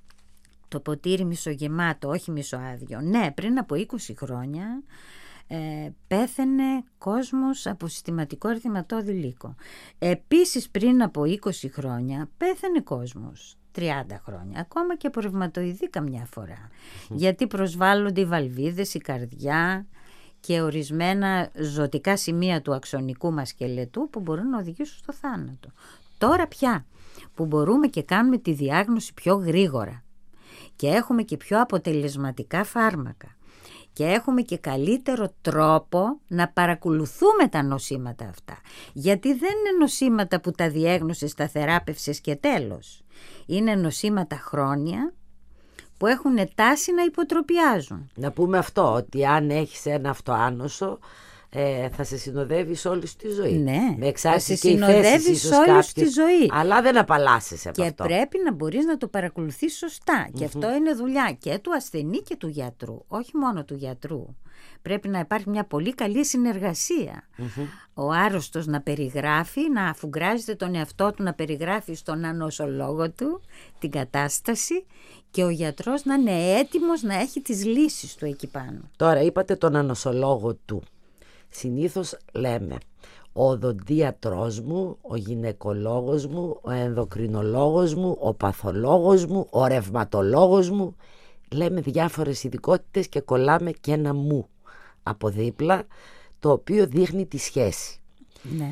το ποτήρι μισογεμάτο, όχι μισοάδιο. Ναι, πριν από είκοσι χρόνια ε, πέθαινε κόσμος από συστηματικό ερυθυματώδη λύκο. Επίσης πριν από είκοσι χρόνια πέθαινε κόσμος. τριάντα χρόνια, ακόμα και από ρευματοειδή καμιά φορά. Mm. Γιατί προσβάλλονται οι βαλβίδες, η καρδιά και ορισμένα ζωτικά σημεία του αξονικού μας σκελετού που μπορούν να οδηγήσουν στο θάνατο. Τώρα πια που μπορούμε και κάνουμε τη διάγνωση πιο γρήγορα και έχουμε και πιο αποτελεσματικά φάρμακα και έχουμε και καλύτερο τρόπο να παρακολουθούμε τα νοσήματα αυτά. Γιατί δεν είναι νοσήματα που τα διέγνωσες, τα θεράπευσες και τέλος. Είναι νοσήματα χρόνια που έχουν τάση να υποτροπιάζουν. Να πούμε αυτό, ότι αν έχεις ένα αυτοάνωσο ε, θα σε συνοδεύει σε όλη τη ζωή. Ναι, με θα σε συνοδεύει σε όλη τη ζωή. Αλλά δεν απαλλάσσεσαι από και αυτό. Και πρέπει να μπορείς να το παρακολουθείς σωστά. Mm-hmm. Και αυτό είναι δουλειά και του ασθενή και του γιατρού. Όχι μόνο του γιατρού. Πρέπει να υπάρχει μια πολύ καλή συνεργασία. Mm-hmm. Ο άρρωστος να περιγράφει, να αφουγκράζεται τον εαυτό του, να περιγράφει στον ανοσολόγο του την κατάσταση και ο γιατρός να είναι έτοιμος να έχει τις λύσεις του εκεί πάνω. Τώρα είπατε τον ανοσολόγο του. Συνήθως λέμε ο οδοντίατρός μου, ο γυναικολόγος μου, ο ενδοκρινολόγος μου, ο παθολόγος μου, ο ρευματολόγος μου. Λέμε διάφορες ειδικότητες και κολλάμε και ένα μου από δίπλα, το οποίο δείχνει τη σχέση. Ναι.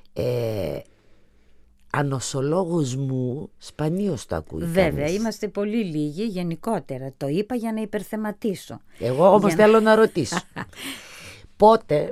Ε, ανοσολόγος μου σπανίως το ακούει. Βέβαια, κανείς. Είμαστε πολύ λίγοι γενικότερα. Το είπα για να υπερθεματίσω. Εγώ όμως για... θέλω να ρωτήσω. Πότε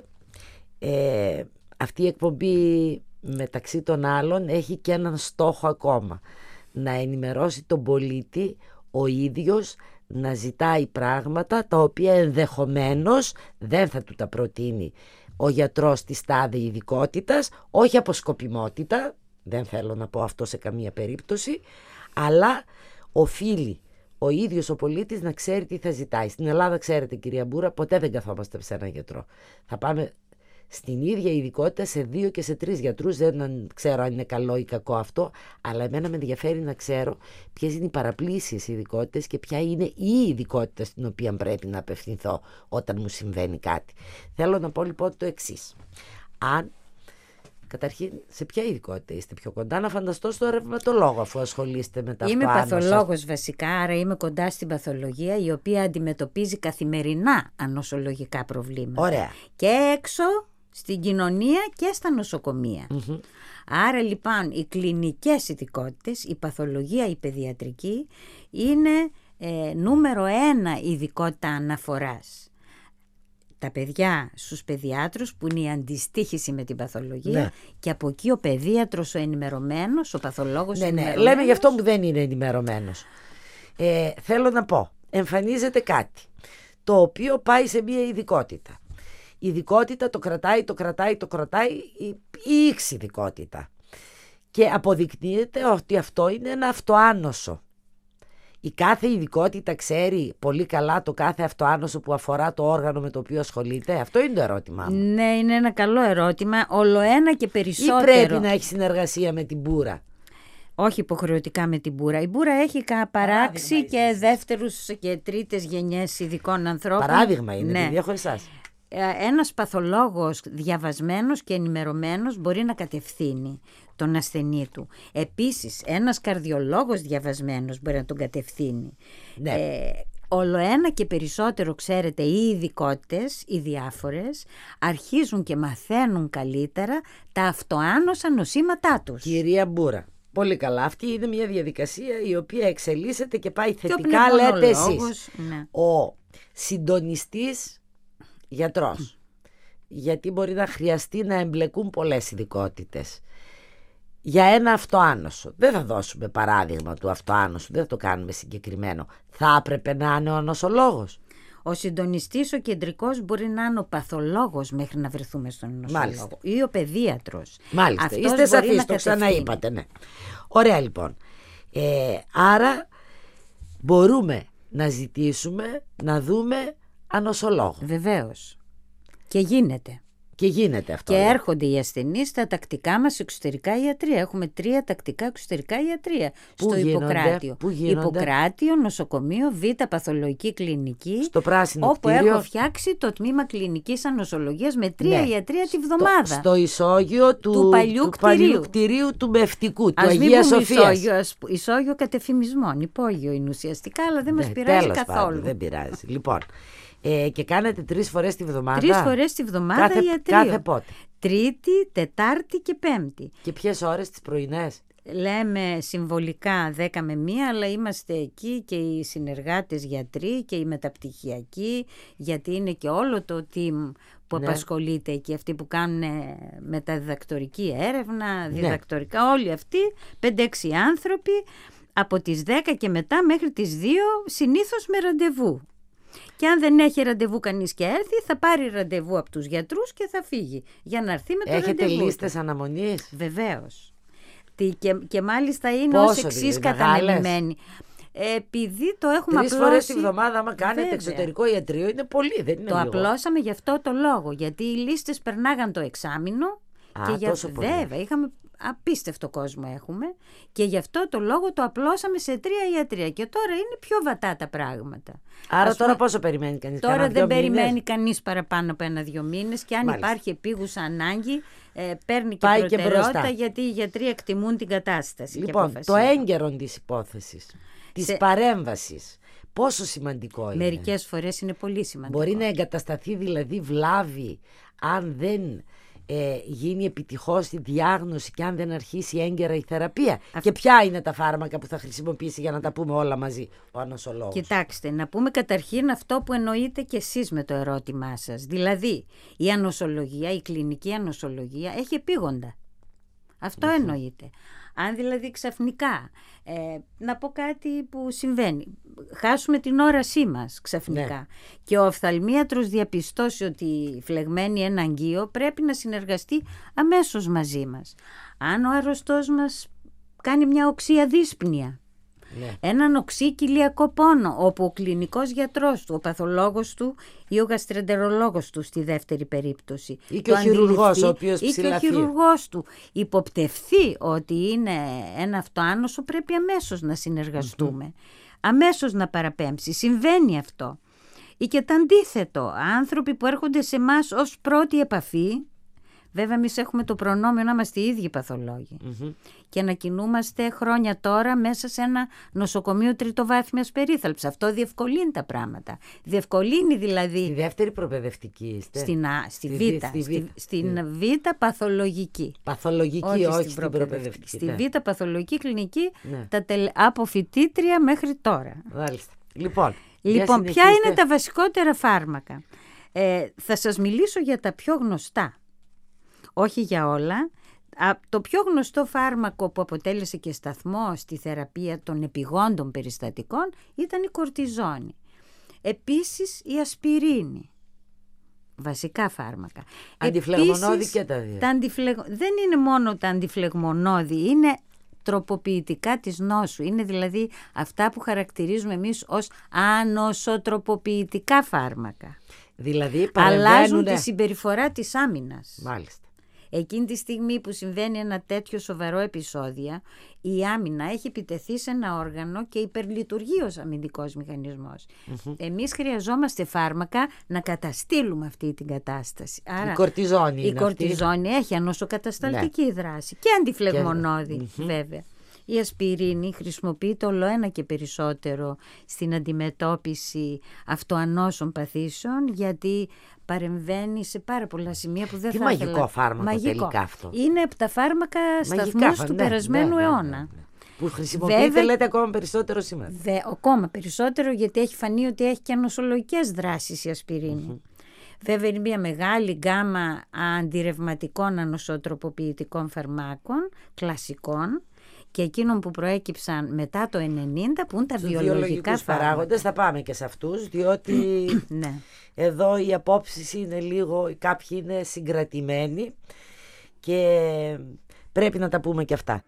ε, αυτή η εκπομπή μεταξύ των άλλων έχει και έναν στόχο ακόμα. Να ενημερώσει τον πολίτη ο ίδιος να ζητάει πράγματα τα οποία ενδεχομένως δεν θα του τα προτείνει ο γιατρός της τάδε ειδικότητας, όχι από σκοπιμότητα, δεν θέλω να πω αυτό σε καμία περίπτωση, αλλά οφείλει ο ίδιος ο πολίτης να ξέρει τι θα ζητάει. Στην Ελλάδα, ξέρετε κυρία Μπούρα, ποτέ δεν καθόμαστε σε έναν γιατρό. Θα πάμε στην ίδια ειδικότητα σε δύο και σε τρεις γιατρούς. Δεν ξέρω αν είναι καλό ή κακό αυτό, αλλά εμένα με ενδιαφέρει να ξέρω ποιες είναι οι παραπλήσιες ειδικότητες και ποια είναι η ειδικότητα στην οποία πρέπει να απευθυνθώ όταν μου συμβαίνει κάτι. Θέλω να πω λοιπόν το εξής. Αν καταρχήν, σε ποια ειδικότητα είστε πιο κοντά? Να φανταστώ στο ρευματολόγο, αφού ασχολείστε με τα Είμαι αυτοάνωσα. παθολόγος βασικά, άρα είμαι κοντά στην παθολογία, η οποία αντιμετωπίζει καθημερινά ανοσολογικά προβλήματα. Ωραία. Και έξω στην κοινωνία και στα νοσοκομεία. Mm-hmm. Άρα λοιπόν οι κλινικές ειδικότητες, η παθολογία, η παιδιατρική είναι ε, νούμερο ένα ειδικότητα αναφοράς. Τα παιδιά στους παιδιάτρους που είναι η αντιστοίχηση με την παθολογία, ναι. Και από εκεί ο παιδίατρος ο ενημερωμένος, ο παθολόγος ναι, ο ναι. ενημερωμένος. Λέμε γι' αυτό που δεν είναι ενημερωμένος. Ε, θέλω να πω, εμφανίζεται κάτι το οποίο πάει σε μία ειδικότητα. Η ειδικότητα το κρατάει, το κρατάει, το κρατάει η, η X ειδικότητα. και αποδεικνύεται ότι αυτό είναι ένα αυτοάνωσο. Η κάθε ειδικότητα ξέρει πολύ καλά το κάθε αυτοάνωσο που αφορά το όργανο με το οποίο ασχολείται. Αυτό είναι το ερώτημά μου. Ναι, είναι ένα καλό ερώτημα. Ολοένα και περισσότερο. Ή πρέπει να έχει συνεργασία με την μπούρα? Όχι υποχρεωτικά με την μπούρα. Η μπούρα έχει παράξει και δεύτερους και τρίτες γενιές ειδικών ανθρώπων. Παράδειγμα είναι, ναι. επειδή έχω εσάς. Ένας παθολόγος διαβασμένος και ενημερωμένος μπορεί να κατευθύνει τον ασθενή του. Επίσης, ένας καρδιολόγος διαβασμένος μπορεί να τον κατευθύνει. Ναι. Ε, όλο ένα και περισσότερο, ξέρετε, οι ειδικότητες, οι διάφορες, αρχίζουν και μαθαίνουν καλύτερα τα αυτοάνοσα νοσήματά τους. Κυρία Μπούρα, πολύ καλά. Αυτή είναι μια διαδικασία η οποία εξελίσσεται και πάει θετικά, λέτε εσείς. Ναι. Ο συντονιστής γιατρός. Γιατί μπορεί να χρειαστεί να εμπλεκούν πολλές ειδικότητες για ένα αυτοάνωσο. Δεν θα δώσουμε παράδειγμα του αυτοάνωσου, δεν θα το κάνουμε συγκεκριμένο. Θα έπρεπε να είναι ο νοσολόγος. Ο συντονιστής, ο κεντρικός, μπορεί να είναι ο παθολόγος μέχρι να βρεθούμε στον νοσολόγο. Μάλιστα. Ή ο παιδίατρος. Μάλιστα, αυτός είστε σαφείς, το κατευθύνει. ξαναείπατε, ναι. Ωραία λοιπόν. Ε, άρα μπορούμε να ζητήσουμε να δούμε ανοσολόγο. Βεβαίως. Και γίνεται. Και γίνεται αυτό. Και δηλαδή. έρχονται οι ασθενείς στα τακτικά μας εξωτερικά ιατρία. Έχουμε τρία τακτικά εξωτερικά ιατρία Πού στο γίνονται, Ιπποκράτιο. πού γίνονται? Ιπποκράτιο, νοσοκομείο, Β, παθολογική κλινική. Στο πράσινο όπου κτίριο. έχω φτιάξει το τμήμα κλινικής ανοσολογίας με τρία Ναι. ιατρία τη βδομάδα. Στο, στο ισόγειο του, Του παλιού του κτηρίου. παλιού κτηρίου του Μευτικού, του Ας μην Αγίας πούμε Σοφίας. Ισόγειο, ας π- ισόγειο κατεφημισμών, υπόγειο είναι ουσιαστικά, αλλά δεν μας Ναι, πειράζει τέλος καθόλου. πάντων, δεν πειράζει. Λοιπόν, ε, και κάνετε τρεις φορές τη βδομάδα. Τρεις φορές τη βδομάδα κάθε, ιατρείο. κάθε πότε. Τρίτη, Τετάρτη και Πέμπτη. Και ποιες ώρες, τις πρωινές? Λέμε συμβολικά δέκα με μία, αλλά είμαστε εκεί και οι συνεργάτες γιατροί και οι μεταπτυχιακοί, γιατί είναι και όλο το team που Ναι. απασχολείται εκεί, αυτοί που κάνουν μεταδιδακτορική έρευνα, διδακτορικά, όλοι αυτοί, πέντε έξι άνθρωποι, από τις δέκα και μετά μέχρι τις δύο, συνήθως με ραντεβού. Και αν δεν έχει ραντεβού κανείς και έρθει, θα πάρει ραντεβού από τους γιατρούς και θα φύγει για να έρθει με το Έχετε ραντεβού του. λίστες αναμονής? Βεβαίως. Τι, και, και μάλιστα είναι Πόσο ως εξής δηλαδή, κατανεμημένη. Επειδή το έχουμε Τρεις απλώσει... φορές τη βδομάδα, άμα κάνετε Βέβαια. εξωτερικό ιατρείο, είναι πολύ, δεν είναι Το λίγο. απλώσαμε γι' αυτό το λόγο. Γιατί οι λίστες περνάγαν το εξάμηνο. Α, και για... τόσο πολύ. Βέβαια, είχαμε απίστευτο κόσμο έχουμε. Και γι' αυτό το λόγο το απλώσαμε σε τρία ιατρία. Και τώρα είναι πιο βατά τα πράγματα. Άρα Ας τώρα πούμε, πόσο περιμένει κανείς? Τώρα Κάνα δεν δύο μήνες? περιμένει κανείς παραπάνω από ένα-δύο μήνες και αν Μάλιστα. υπάρχει επίγουσα ανάγκη, ε, παίρνει και Πάει και προτεραιότητα, μπροστά. γιατί οι γιατροί εκτιμούν την κατάσταση. και Λοιπόν, το αποφασίζουν. έγκαιρον της υπόθεσης, της Σε- παρέμβασης, πόσο σημαντικό είναι? Μερικές φορές είναι πολύ σημαντικό. Μπορεί να εγκατασταθεί δηλαδή βλάβη αν δεν ε, γίνει επιτυχώς η διάγνωση και αν δεν αρχίσει έγκαιρα η θεραπεία. Και ποια είναι τα φάρμακα που θα χρησιμοποιήσει, για να τα πούμε όλα μαζί, ο ανοσολόγος? Κοιτάξτε, να πούμε καταρχήν αυτό που εννοείτε κι εσείς με το ερώτημά σας. Δηλαδή, η ανοσολογία, η κλινική ανοσολογία έχει επίγοντα. Αυτό εννοείται. Αν δηλαδή ξαφνικά, ε, να πω κάτι που συμβαίνει, χάσουμε την όρασή μας ξαφνικά, Ναι. και ο οφθαλμίατρος διαπιστώσει ότι φλεγμένει ένα αγγείο, πρέπει να συνεργαστεί αμέσως μαζί μας. Αν ο αρρωστός μας κάνει μια οξία δύσπνοια, Ναι. έναν οξύ κοιλιακό πόνο, όπου ο κλινικός γιατρός του, ο παθολόγος του ή ο γαστρεντερολόγος του στη δεύτερη περίπτωση, Ή και το ο χειρουργός, αντιληφθεί, ο οποίος ή και ο ψηλαφεί. χειρουργός του υποπτευθεί ότι είναι ένα αυτοάνωσο, πρέπει αμέσως να συνεργαστούμε, αμέσως να παραπέμψει. Συμβαίνει αυτό. Ή και το αντίθετο, άνθρωποι που έρχονται σε εμάς ως πρώτη επαφή. Βέβαια, εμείς έχουμε το προνόμιο να είμαστε οι ίδιοι παθολόγοι και να κινούμαστε χρόνια τώρα μέσα σε ένα νοσοκομείο τριτοβάθμιας περίθαλψης. Αυτό διευκολύνει τα πράγματα. Διευκολύνει δηλαδή Στη δεύτερη προπαιδευτική είστε? στην, α, στη, Στη Β, Β, στη στη- Β. στην Β παθολογική. Παθολογική, όχι, στην στην προπαιδευτική. προπαιδευτική. Στη ναι. Β παθολογική κλινική, Ναι. τα τελε... από φοιτήτρια μέχρι τώρα. Μάλιστα. Λοιπόν, Λοιπόν, για ποια συνεχίστε. είναι τα βασικότερα φάρμακα? Ε, θα σας μιλήσω για τα πιο γνωστά. Όχι για όλα. Α, το πιο γνωστό φάρμακο που αποτέλεσε και σταθμό στη θεραπεία των επιγόντων περιστατικών ήταν η κορτιζόνη. Επίσης η ασπιρίνη. βασικά φάρμακα. Αντιφλεγμονώδη Επίσης, και τα δύο. Τα αντιφλεγ... Δεν είναι μόνο τα αντιφλεγμονώδη, είναι τροποποιητικά της νόσου. Είναι δηλαδή αυτά που χαρακτηρίζουμε εμείς ως ανοσοτροποποιητικά φάρμακα. Δηλαδή αλλάζουν τη συμπεριφορά της άμυνας. Μάλιστα. Εκείνη τη στιγμή που συμβαίνει ένα τέτοιο σοβαρό επεισόδιο, η άμυνα έχει επιτεθεί σε ένα όργανο και υπερλειτουργεί ως αμυντικός μηχανισμός. Mm-hmm. Εμείς χρειαζόμαστε φάρμακα να καταστήλουμε αυτή την κατάσταση. Άρα, η κορτιζόνη η είναι κορτιζόνη αυτή. έχει ανοσοκατασταλτική ναι. δράση και αντιφλεγμονώδη και... βέβαια. Η ασπιρίνη χρησιμοποιείται όλο ένα και περισσότερο στην αντιμετώπιση αυτοανώσων παθήσεων, γιατί παρεμβαίνει σε πάρα πολλά σημεία που δεν τι θα μαγικό ήθελα. Φάρμακο μαγικό τελικά αυτό. Είναι από τα φάρμακα σταθμούς ναι, του ναι, περασμένου ναι, ναι, αιώνα. Ναι, ναι. Που χρησιμοποιείται, βέβαια, λέτε, ακόμα περισσότερο σήμερα. Δε, ακόμα περισσότερο, γιατί έχει φανεί ότι έχει και ανοσολογικές δράσεις η ασπιρίνη. Mm-hmm. Βέβαια είναι μια μεγάλη γκάμα αντιρευματικών ανοσοτροποποιητικών φαρμάκων, κλασικών, και εκείνων που προέκυψαν μετά το ενενήντα, που είναι τα βιολογικά παράγοντες. Θα πάμε και σε αυτούς, διότι ναι. εδώ οι απόψεις είναι λίγο, κάποιοι είναι συγκρατημένοι και πρέπει να τα πούμε και αυτά.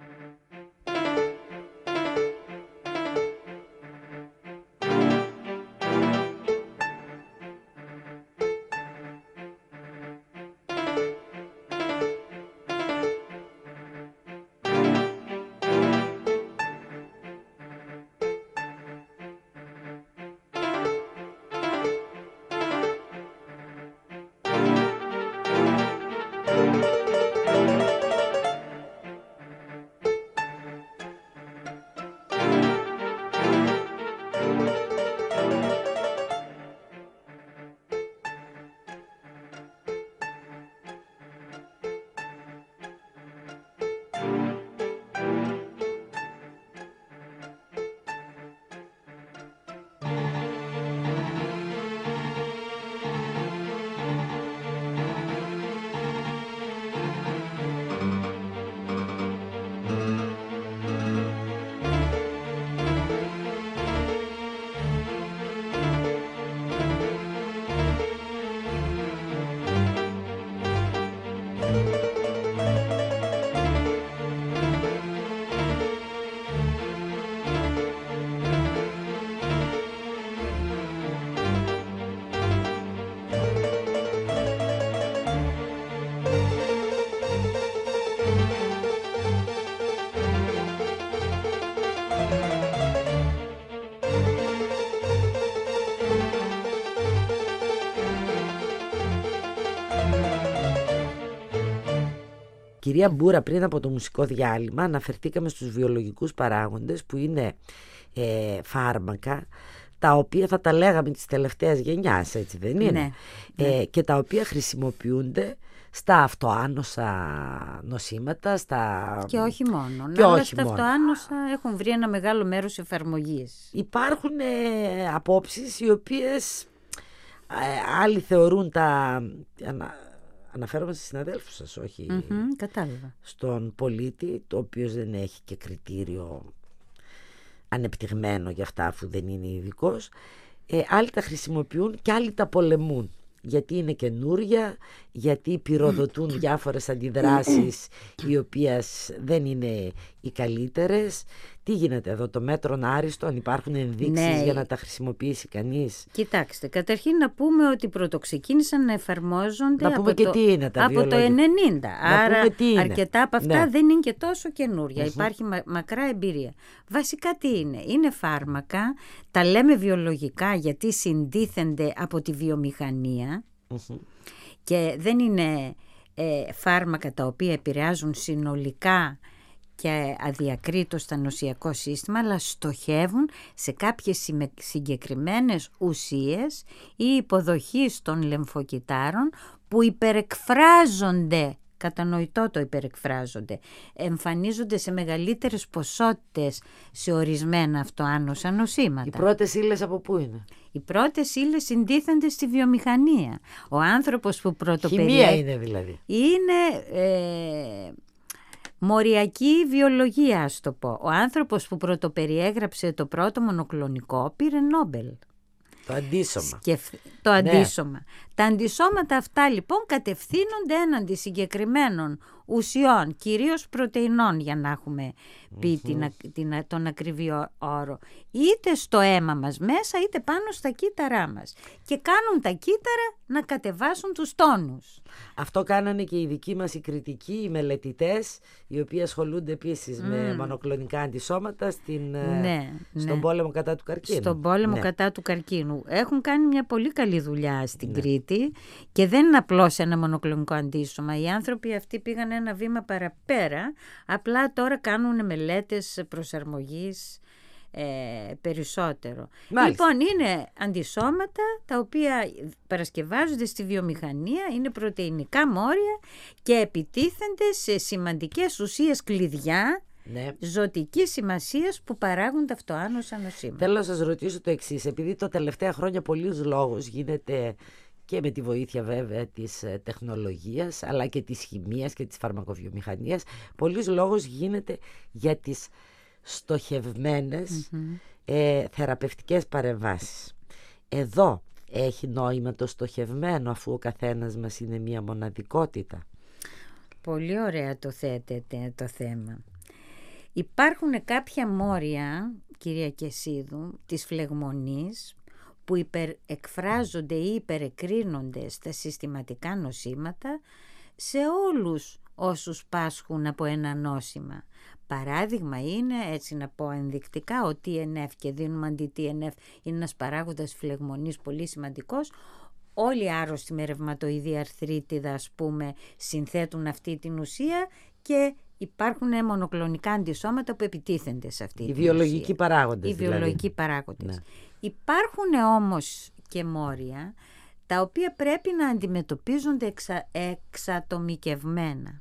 Κυρία Μπούρα, πριν από το μουσικό διάλειμμα αναφερθήκαμε στους βιολογικούς παράγοντες, που είναι ε, φάρμακα τα οποία θα τα λέγαμε της τελευταίας γενιάς, έτσι δεν είναι? Ναι, ε, ναι. Και τα οποία χρησιμοποιούνται στα αυτοάνωσα νοσήματα, στα... Και όχι μόνο. Και αλλά όχι στα μόνο. αυτοάνωσα έχουν βρει ένα μεγάλο μέρος εφαρμογής. Υπάρχουν ε, απόψεις οι οποίες ε, άλλοι θεωρούν τα... Ανα, αναφέρομαι στις συναδέλφους σας, όχι Mm-hmm, κατάλαβα. στον πολίτη, το οποίος δεν έχει και κριτήριο ανεπτυγμένο για αυτά, αφού δεν είναι ειδικός. Ε, άλλοι τα χρησιμοποιούν και άλλοι τα πολεμούν, γιατί είναι καινούρια, γιατί πυροδοτούν διάφορες αντιδράσεις οι οποίες δεν είναι οι καλύτερες. Τι γίνεται εδώ, το μέτρον άριστο, αν υπάρχουν ενδείξεις ναι. για να τα χρησιμοποιήσει κανείς? Κοιτάξτε, καταρχήν να πούμε ότι πρωτοξεκίνησαν να εφαρμόζονται να πούμε από, και το, τι είναι τα από το ενενήντα. Να άρα είναι. αρκετά από αυτά ναι. δεν είναι και τόσο καινούρια. Mm-hmm. Υπάρχει μα, μακρά εμπειρία. Βασικά τι είναι? Είναι φάρμακα, τα λέμε βιολογικά γιατί συντίθενται από τη βιομηχανία Mm-hmm. και δεν είναι ε, φάρμακα τα οποία επηρεάζουν συνολικά και αδιακρίτως το νοσιακό σύστημα, αλλά στοχεύουν σε κάποιες συγκεκριμένες ουσίες ή υποδοχής των λεμφοκυτάρων που υπερεκφράζονται, κατανοητό το υπερεκφράζονται, εμφανίζονται σε μεγαλύτερες ποσότητες σε ορισμένα αυτοάνωσα νοσήματα. Οι πρώτες ύλες από πού είναι? Οι πρώτες ύλες συντίθενται στη βιομηχανία. Ο άνθρωπος που πρωτοπεριέ... Χημεία είναι δηλαδή. Είναι... Ε... μοριακή βιολογία, ας το πω. Ο άνθρωπος που πρωτοπεριέγραψε το πρώτο μονοκλονικό πήρε Νόμπελ. Το αντίσωμα. Σκεφ... Το αντίσωμα. Ναι. Τα αντισώματα αυτά λοιπόν κατευθύνονται έναντι συγκεκριμένων ουσιών, κυρίως πρωτεϊνών, για να έχουμε πει mm-hmm. την, την, τον ακριβή όρο, είτε στο αίμα μας μέσα είτε πάνω στα κύτταρά μας, και κάνουν τα κύτταρα να κατεβάσουν τους τόνους. Αυτό κάνανε και οι δικοί μας οι κριτικοί, οι μελετητές, οι οποίοι ασχολούνται επίσης mm. με μονοκλονικά αντισώματα στην, ναι, στον ναι. πόλεμο κατά του καρκίνου. Στον πόλεμο ναι. κατά του καρκίνου. Έχουν κάνει μια πολύ καλή δουλειά στην ναι. Κρήτη, και δεν είναι απλώς ένα μονοκλονικό αντίσωμα. Οι άνθρωποι αυτοί πήγαν ένα βήμα παραπέρα, απλά τώρα κάνουν μελέτες προσαρμογής ε, περισσότερο. Μάλιστα. Λοιπόν, είναι αντισώματα τα οποία παρασκευάζονται στη βιομηχανία, είναι πρωτεϊνικά μόρια και επιτίθενται σε σημαντικές ουσίες κλειδιά ναι. ζωτικής σημασίας που παράγουν τα αυτοάνωσα νοσήματα. Θέλω να σας ρωτήσω το εξής, επειδή τα τελευταία χρόνια πολλούς λόγους γίνεται, και με τη βοήθεια βέβαια της τεχνολογίας αλλά και της χημείας και της φαρμακοβιομηχανίας, πολλής λόγος γίνεται για τις στοχευμένες mm-hmm. ε, θεραπευτικές παρεμβάσεις. Εδώ έχει νόημα το στοχευμένο, αφού ο καθένας μας είναι μία μοναδικότητα. Πολύ ωραία το θέτετε το θέμα. Υπάρχουν κάποια μόρια, κυρία Κεσίδου, της φλεγμονής, που υπερεκφράζονται ή υπερεκρίνονται στα συστηματικά νοσήματα σε όλους όσους πάσχουν από ένα νόσημα. Παράδειγμα είναι, έτσι να πω ενδεικτικά, ο τι εν εφ, και δίνουμε αντι-τι εν εφ, είναι ένας παράγοντας φλεγμονής πολύ σημαντικός. Όλοι οι άρρωστοι με ρευματοειδή αρθρίτιδα, ας πούμε, συνθέτουν αυτή την ουσία, και υπάρχουν μονοκλονικά αντισώματα που επιτίθενται σε αυτή οι την βιολογικοί ουσία. παράγοντες. Οι δηλαδή. βιολογικοί παράγοντες. Ναι. Υπάρχουν όμως και μόρια τα οποία πρέπει να αντιμετωπίζονται εξα, εξατομικευμένα.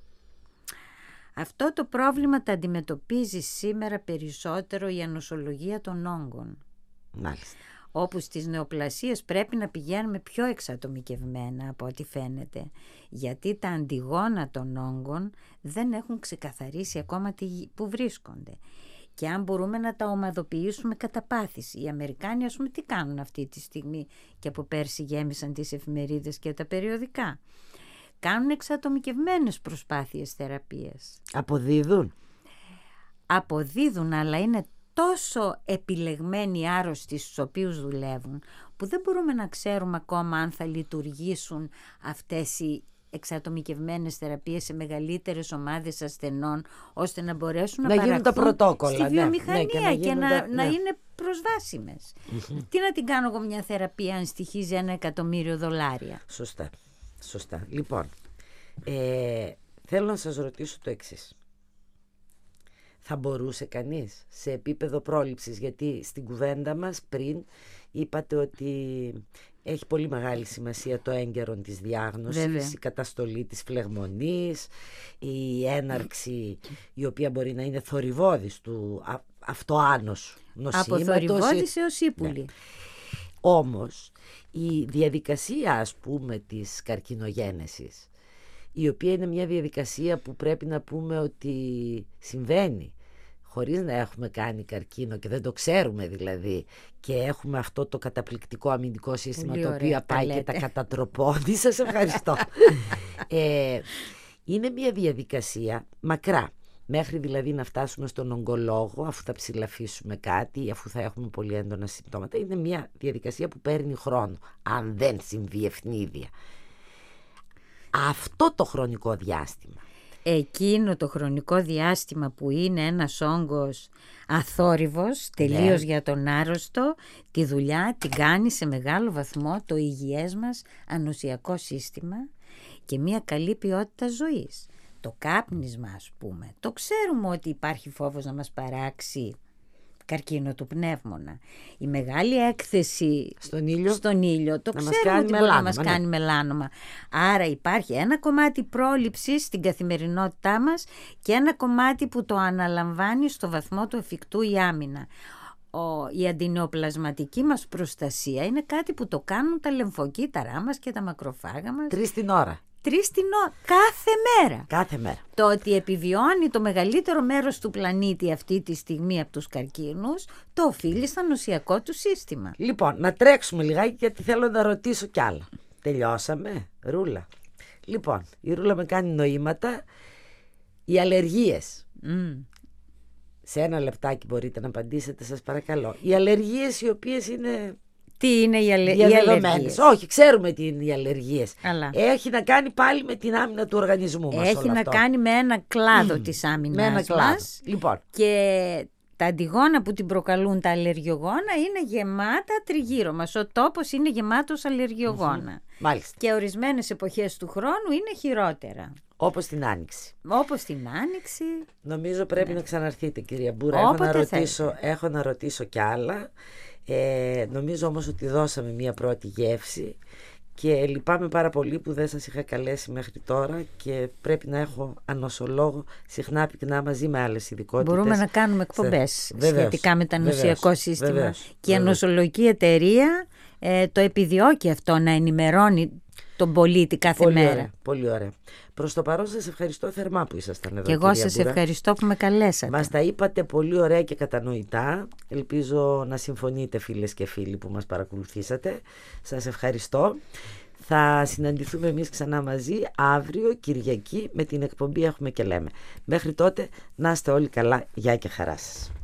Αυτό το πρόβλημα τα αντιμετωπίζει σήμερα περισσότερο η ανοσολογία των όγκων. Μάλιστα. Όπου στις νεοπλασίες πρέπει να πηγαίνουμε πιο εξατομικευμένα από ό,τι φαίνεται, γιατί τα αντιγόνα των όγκων δεν έχουν ξεκαθαρίσει ακόμα που βρίσκονται. Και αν μπορούμε να τα ομαδοποιήσουμε κατά πάθηση. Οι Αμερικάνοι, ας πούμε, τι κάνουν αυτή τη στιγμή, και από πέρσι γέμισαν τις εφημερίδες και τα περιοδικά. Κάνουν εξατομικευμένες προσπάθειες θεραπείας. Αποδίδουν. Αποδίδουν, αλλά είναι τόσο επιλεγμένοι οι άρρωστοι στους οποίους δουλεύουν, που δεν μπορούμε να ξέρουμε ακόμα αν θα λειτουργήσουν αυτές οι εξατομικευμένες θεραπείες σε μεγαλύτερες ομάδες ασθενών, ώστε να μπορέσουν να, να παραχθούν τα πρωτόκολλα, στη βιομηχανία, ναι, ναι, και, να, και να, τα... να ναι. είναι προσβάσιμες. Mm-hmm. Τι να την κάνω εγώ μια θεραπεία αν στοιχίζει ένα εκατομμύριο δολάρια. Σωστά. Σωστά. Λοιπόν, ε, θέλω να σας ρωτήσω το εξής. Θα μπορούσε κανείς σε επίπεδο πρόληψης, γιατί στην κουβέντα μας πριν είπατε ότι έχει πολύ μεγάλη σημασία το έγκαιρον της διάγνωσης, βέβαια. Η καταστολή της φλεγμονής, η έναρξη η οποία μπορεί να είναι θορυβώδης του α, αυτοάνωσου νοσήματος. Από θορυβώδης έως ύπουλη. Ναι. Όμως η διαδικασία, ας πούμε, της καρκινογένεσης, η οποία είναι μια διαδικασία που πρέπει να πούμε ότι συμβαίνει χωρίς να έχουμε κάνει καρκίνο και δεν το ξέρουμε δηλαδή, και έχουμε αυτό το καταπληκτικό αμυντικό σύστημα πολύ το οποίο ωραία, πάει και τα κατατροπώνει. Σας ευχαριστώ. ε, είναι μια διαδικασία μακρά, μέχρι δηλαδή να φτάσουμε στον ογκολόγο, αφού θα ψηλαφίσουμε κάτι, αφού θα έχουμε πολύ έντονα συμπτώματα. Είναι μια διαδικασία που παίρνει χρόνο, αν δεν συμβεί ευνίδια. Αυτό το χρονικό διάστημα, εκείνο το χρονικό διάστημα που είναι ένας όγκος αθόρυβος τελείως, ναι. για τον άρρωστο, τη δουλειά την κάνει σε μεγάλο βαθμό το υγιές μας ανοσιακό σύστημα και μια καλή ποιότητα ζωής. Το κάπνισμα, ας πούμε, το ξέρουμε ότι υπάρχει φόβος να μας παράξει καρκίνο του πνεύμονα. Η μεγάλη έκθεση στον ήλιο, στον ήλιο το να ξέρουμε ότι μπορεί να μας κάνει ναι. μελάνομα. Άρα υπάρχει ένα κομμάτι πρόληψης στην καθημερινότητά μας και ένα κομμάτι που το αναλαμβάνει στο βαθμό του εφικτού η άμυνα. Ο, η αντινεοπλασματική μας προστασία είναι κάτι που το κάνουν τα λεμφοκύτταρά μας και τα μακροφάγα μας. Τρεις την ώρα. τρεις την ώρα, κάθε μέρα. Κάθε μέρα. Το ότι επιβιώνει το μεγαλύτερο μέρος του πλανήτη αυτή τη στιγμή από τους καρκίνους, το οφείλει στο νοσιακό του σύστημα. Λοιπόν, να τρέξουμε λιγάκι γιατί θέλω να ρωτήσω κι άλλα. Τελειώσαμε, Ρούλα? Λοιπόν, η Ρούλα με κάνει νοήματα. Οι αλλεργίες. Mm. Σε ένα λεπτάκι μπορείτε να απαντήσετε, σας παρακαλώ. Οι αλλεργίες οι οποίες είναι... Τι είναι οι, αλλε... οι αλλεργίες? Όχι, ξέρουμε τι είναι οι αλλεργίες. Αλλά. Έχει να κάνει πάλι με την άμυνα του οργανισμού μας. Έχει να αυτό. κάνει με ένα κλάδο mm. της άμυνας με ένα κλάδο. μας. Λοιπόν. Και τα αντιγόνα που την προκαλούν τα αλλεργιογόνα είναι γεμάτα τριγύρω μας. Ο τόπος είναι γεμάτος αλλεργιογόνα. Mm-hmm. Μάλιστα. Και ορισμένες εποχές του χρόνου είναι χειρότερα. Όπως την Άνοιξη. Όπως την Άνοιξη. Νομίζω πρέπει ναι. να ξαναρθείτε, κυρία Μπούρα. Έχω να, ρωτήσω, έχω να ρωτήσω κι άλλα. Ε, νομίζω όμως ότι δώσαμε μια πρώτη γεύση και λυπάμαι πάρα πολύ που δεν σας είχα καλέσει μέχρι τώρα και πρέπει να έχω ανοσολόγο συχνά πυκνά μαζί με άλλες ειδικότητες. Μπορούμε να κάνουμε εκπομπές Σε... σχετικά με το νοσιακό σύστημα. Βεβαίως, και η ανοσολογική εταιρεία ε, το επιδιώκει αυτό, να ενημερώνει τον πολίτη κάθε πολύ μέρα. Ωραία, πολύ ωραία. Προς το παρόν σας ευχαριστώ θερμά που ήσασταν εδώ. Και εγώ σας Μπούρα. ευχαριστώ που με καλέσατε. Μας τα είπατε πολύ ωραία και κατανοητά. Ελπίζω να συμφωνείτε, φίλες και φίλοι που μας παρακολουθήσατε. Σας ευχαριστώ. Θα συναντηθούμε εμείς ξανά μαζί αύριο Κυριακή με την εκπομπή Έχουμε και Λέμε. Μέχρι τότε να είστε όλοι καλά. Γεια και χαρά σας.